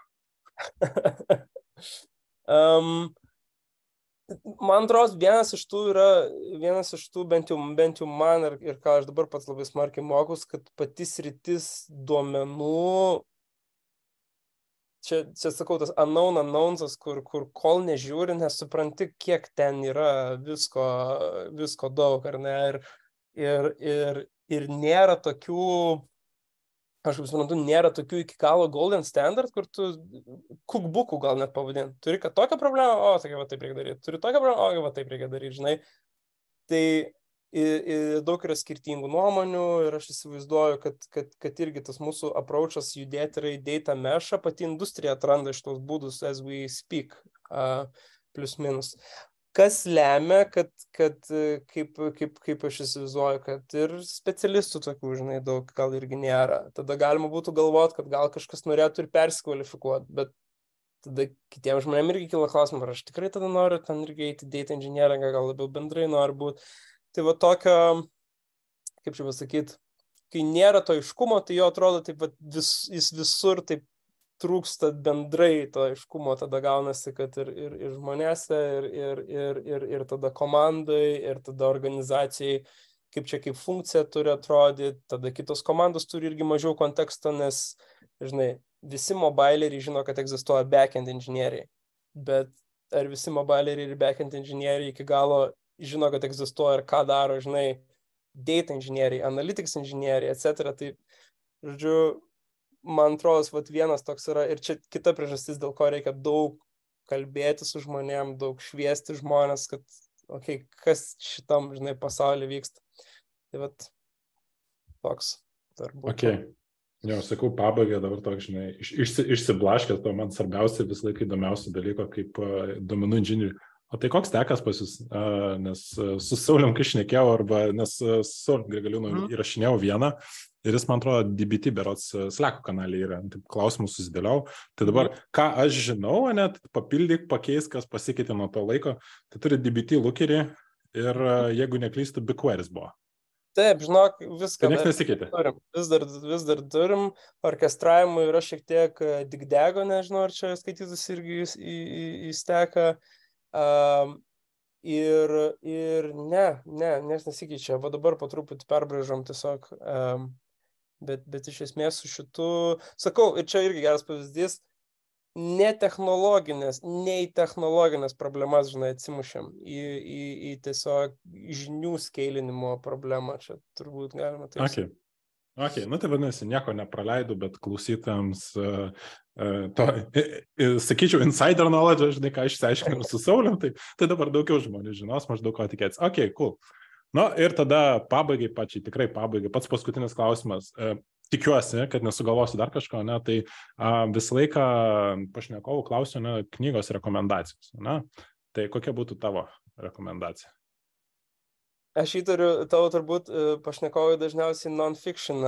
um, man atrodo, vienas iš tų yra, vienas iš tų bent jau, bent jau man ir, ir ką aš dabar pats labai smarkiai mokus, kad pati sritis duomenų, čia, čia sakau, tas unknown unknownsas, kur, kur kol nežiūri, nesupranti, kiek ten yra visko, visko daug, ar ne, ir, ir, ir, ir nėra tokių, aš kaip suprantu, nėra tokių iki galo golden standard, kur tu cookbookų gal net pavadinti. Turi kad tokią problemą, o, sakai, va taip reikia daryti. Turi tokią problemą, o, va taip reikia daryti, žinai. Tai ir, ir daug yra skirtingų nuomonių ir aš įsivaizduoju, kad, kad, kad irgi tas mūsų approachas judėti yra į data meshą, pati industrija atranda šitos būdus as we speak, uh, plus minus. Kas lemia, kad, kad kaip, kaip, kaip aš įsivaizduoju, kad ir specialistų tokių, žinai, daug gal irgi nėra. Tada galima būtų galvoti, kad gal kažkas norėtų ir persikvalifikuoti, bet tada kitiems žmonėms irgi kila klausimą, ar aš tikrai tada noriu ten irgi eiti data engineering, gal labiau bendrai noriu būti. Tai va tokio, kaip čia pasakyti, kai nėra to aiškumo, tai jo atrodo, taip, vis, jis visur taip trūksta bendrai to aiškumo, tada gaunasi, kad ir, ir, ir žmonėse, ir, ir, ir, ir, ir tada komandai, ir tada organizacijai, kaip čia kaip funkcija turi atrodyti, tada kitos komandos turi irgi mažiau konteksto, nes, žinai, visi mobileriai žino, kad egzistuoja backend inžinieriai, bet ar visi mobileriai ir backend inžinieriai iki galo žino, kad egzistuoja ir ką daro, žinai, data inžinieriai, analytics inžinieriai, et cetera. Tai, žodžiu, man atrodo, vat vienas toks yra, ir čia kita priežastis, dėl ko reikia daug kalbėti su žmonėm, daug šviesti žmonės, kad, okei, okay, kas šitam, žinai, pasaulyje vyksta. Tai vat, toks darbu. Okay. Jo, sakau, pabaigai dabar toks, žinai, iš, išsi, išsiblaškęs, to man svarbiausia vis laikai įdomiausia dalyko, kaip uh, duomenų inžinierių. O tai koks tekas pas jūs, uh, nes uh, su Saulium kai šnekėjau, arba nes uh, su Saulium Grigaliūnu mm. įrašinėjau vieną, ir jis, man atrodo, D B T berods Slack kanaliai yra, taip klausimus susidėliau. Tai dabar, mm. ką aš žinau, net papildyk, pakeis, kas pasikeitė nuo to laiko, tai turi D B T lookerį ir uh, jeigu neklystu, BigQuery buvo. Taip, žinok, viską tai niekas nesikeitė. Turim. Vis dar, vis dar turim. Orkestravimui yra šiek tiek digdego, nežinau, ar čia skaitytus irgi į, į, į steką. Um, ir, ir ne, ne, nes nesikeičia. Va dabar po truputį perbraižom tiesiog. Um, bet, bet iš esmės su šitu, sakau, ir čia irgi geras pavyzdys, ne technologinės, ne į technologinės problemas, žinai, atsimušiam, į, į, į tiesiog žinių skeilinimo problemą, čia turbūt galima taip. Okay. Ok, nu tai vadinasi, nieko nepraleidau, bet klausytams uh, uh, to, uh, sakyčiau, insider knowledge, žinai, ką aš išsiaiškinau su Saulium, tai, tai dabar daugiau žmonių žinos, maždaug ko tikėtis. Ok, cool. Nu ir tada pabaigai, pačiai tikrai pabaigai, pats paskutinis klausimas. Uh, tikiuosi, kad nesugalvosiu dar kažko, ne, tai uh, visą laiką pašnekovų klausiu, ne, knygos rekomendacijos, ne? Tai kokia būtų tavo rekomendacija? Aš įtariu, tavo turbūt pašnekovai dažniausiai non-fiction.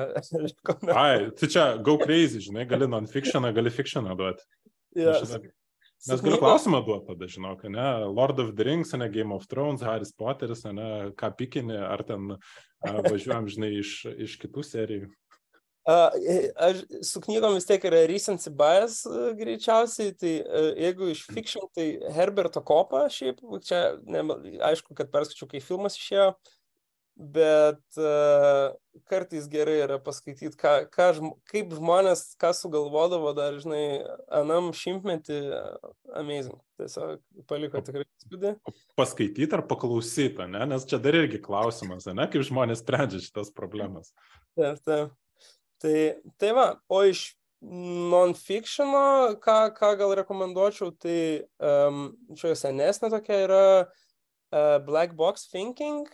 Ai, tai čia go crazy, žinai, gali non-fictioną, gali fictioną duoti. Yeah. Mes galiu klausimą duoti tada, žinok, ne? Lord of the Rings, ne? Game of Thrones, Harry Potteris, ne? Ką pikini, ar ten a, važiuojam, žinai, iš, iš kitų serijų. Uh, aš, su knygom vis tiek yra recency bias uh, greičiausiai, tai uh, jeigu iš fiction, tai Herberto Kopa, šiaip, čia ne, aišku, kad perskaičiau, kai filmas išėjo, bet uh, kartais gerai yra paskaityti, ką, ką, kaip žmonės, ką sugalvodavo dar, žinai, anam šimtmetį, amazing, tiesiog paliko tikrai įspūdį. Paskaityti ar paklausyti, ne? Nes čia dar irgi klausimas, ne? Kaip žmonės sprendžia šitas problemas. Taip, taip. Tai, tai va, o iš non-fictiono, ką, ką gal rekomenduočiau, tai um, čia senesnė tokia yra uh, Black Box Thinking,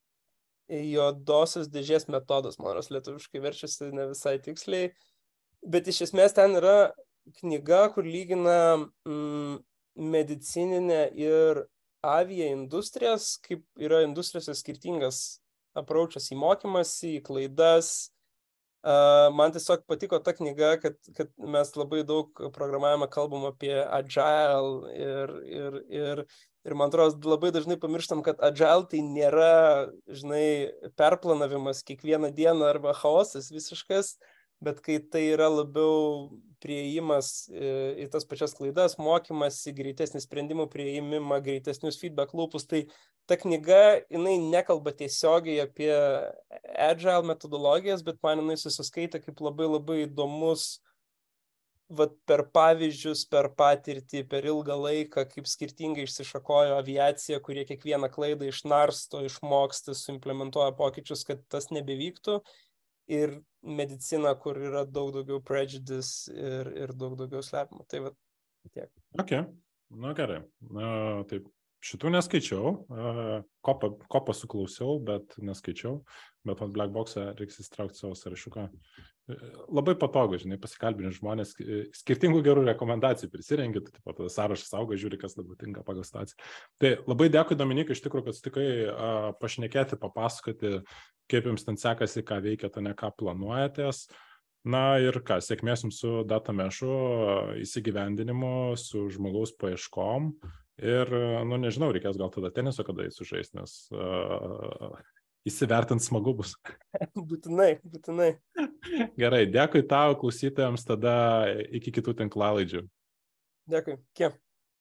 juodosios dėžės metodas, man rodos, lietuviškai verčiasi ne visai tiksliai, bet iš esmės ten yra knyga, kur lygina mm, medicininę ir avia industrijas, kaip yra industrijose skirtingas approachas į mokymąsi, į klaidas. Uh, man tiesiog patiko ta knyga, kad, kad mes labai daug programavime kalbam apie agile ir, ir, ir, ir man atrodo labai dažnai pamirštam, kad agile tai nėra, žinai, perplanavimas kiekvieną dieną arba chaosas visiškas, bet kai tai yra labiau priėjimas į tas pačias klaidas, mokymas, į greitesnį sprendimų priėjimą, greitesnius feedback loopus, tai ta knyga, jinai nekalba tiesiogiai apie agile metodologijas, bet man jinai susiskaita kaip labai labai įdomus, vat, per pavyzdžius, per patirtį, per ilgą laiką, kaip skirtingai išsišakojo aviacija, kurie kiekvieną klaidą išnarsto, išmoksta, suimplementuoja pokyčius, kad tas nebevyktų. Ir medicina, kur yra daug daugiau prejudice ir, ir daug daugiau slepiama. Tai va, tiek. Ok, nu gerai. Na, taip, šitų neskaičiau, kopą, kopą suklausiau, bet neskaičiau, bet ant Black Box'ą reiks įstraukti savo sąrašiuką. Labai patogu, žinai, pasikalbini žmonės, skirtingų gerų rekomendacijų prisirengi, tai taip pat sąrašas auga, žiūri, kas labiau tinka pagal situaciją. Tai labai dėkui, Dominikai, iš tikrųjų, kad sutikai pašnekėti, papasakoti, kaip jums ten sekasi, ką veikiate, ne ką planuojatės. Na ir ką, sėkmės jums su data meshu įsigyvendinimu, su žmogaus paieškom. Ir, nu nežinau, reikės gal tada teniso kada įsužais, nes uh, įsivertint smagu bus. Būtinai, būtinai. Gerai, dėkui tau, klausytojams, tada iki kitų tinklalaidžių. Dėkui, kiek.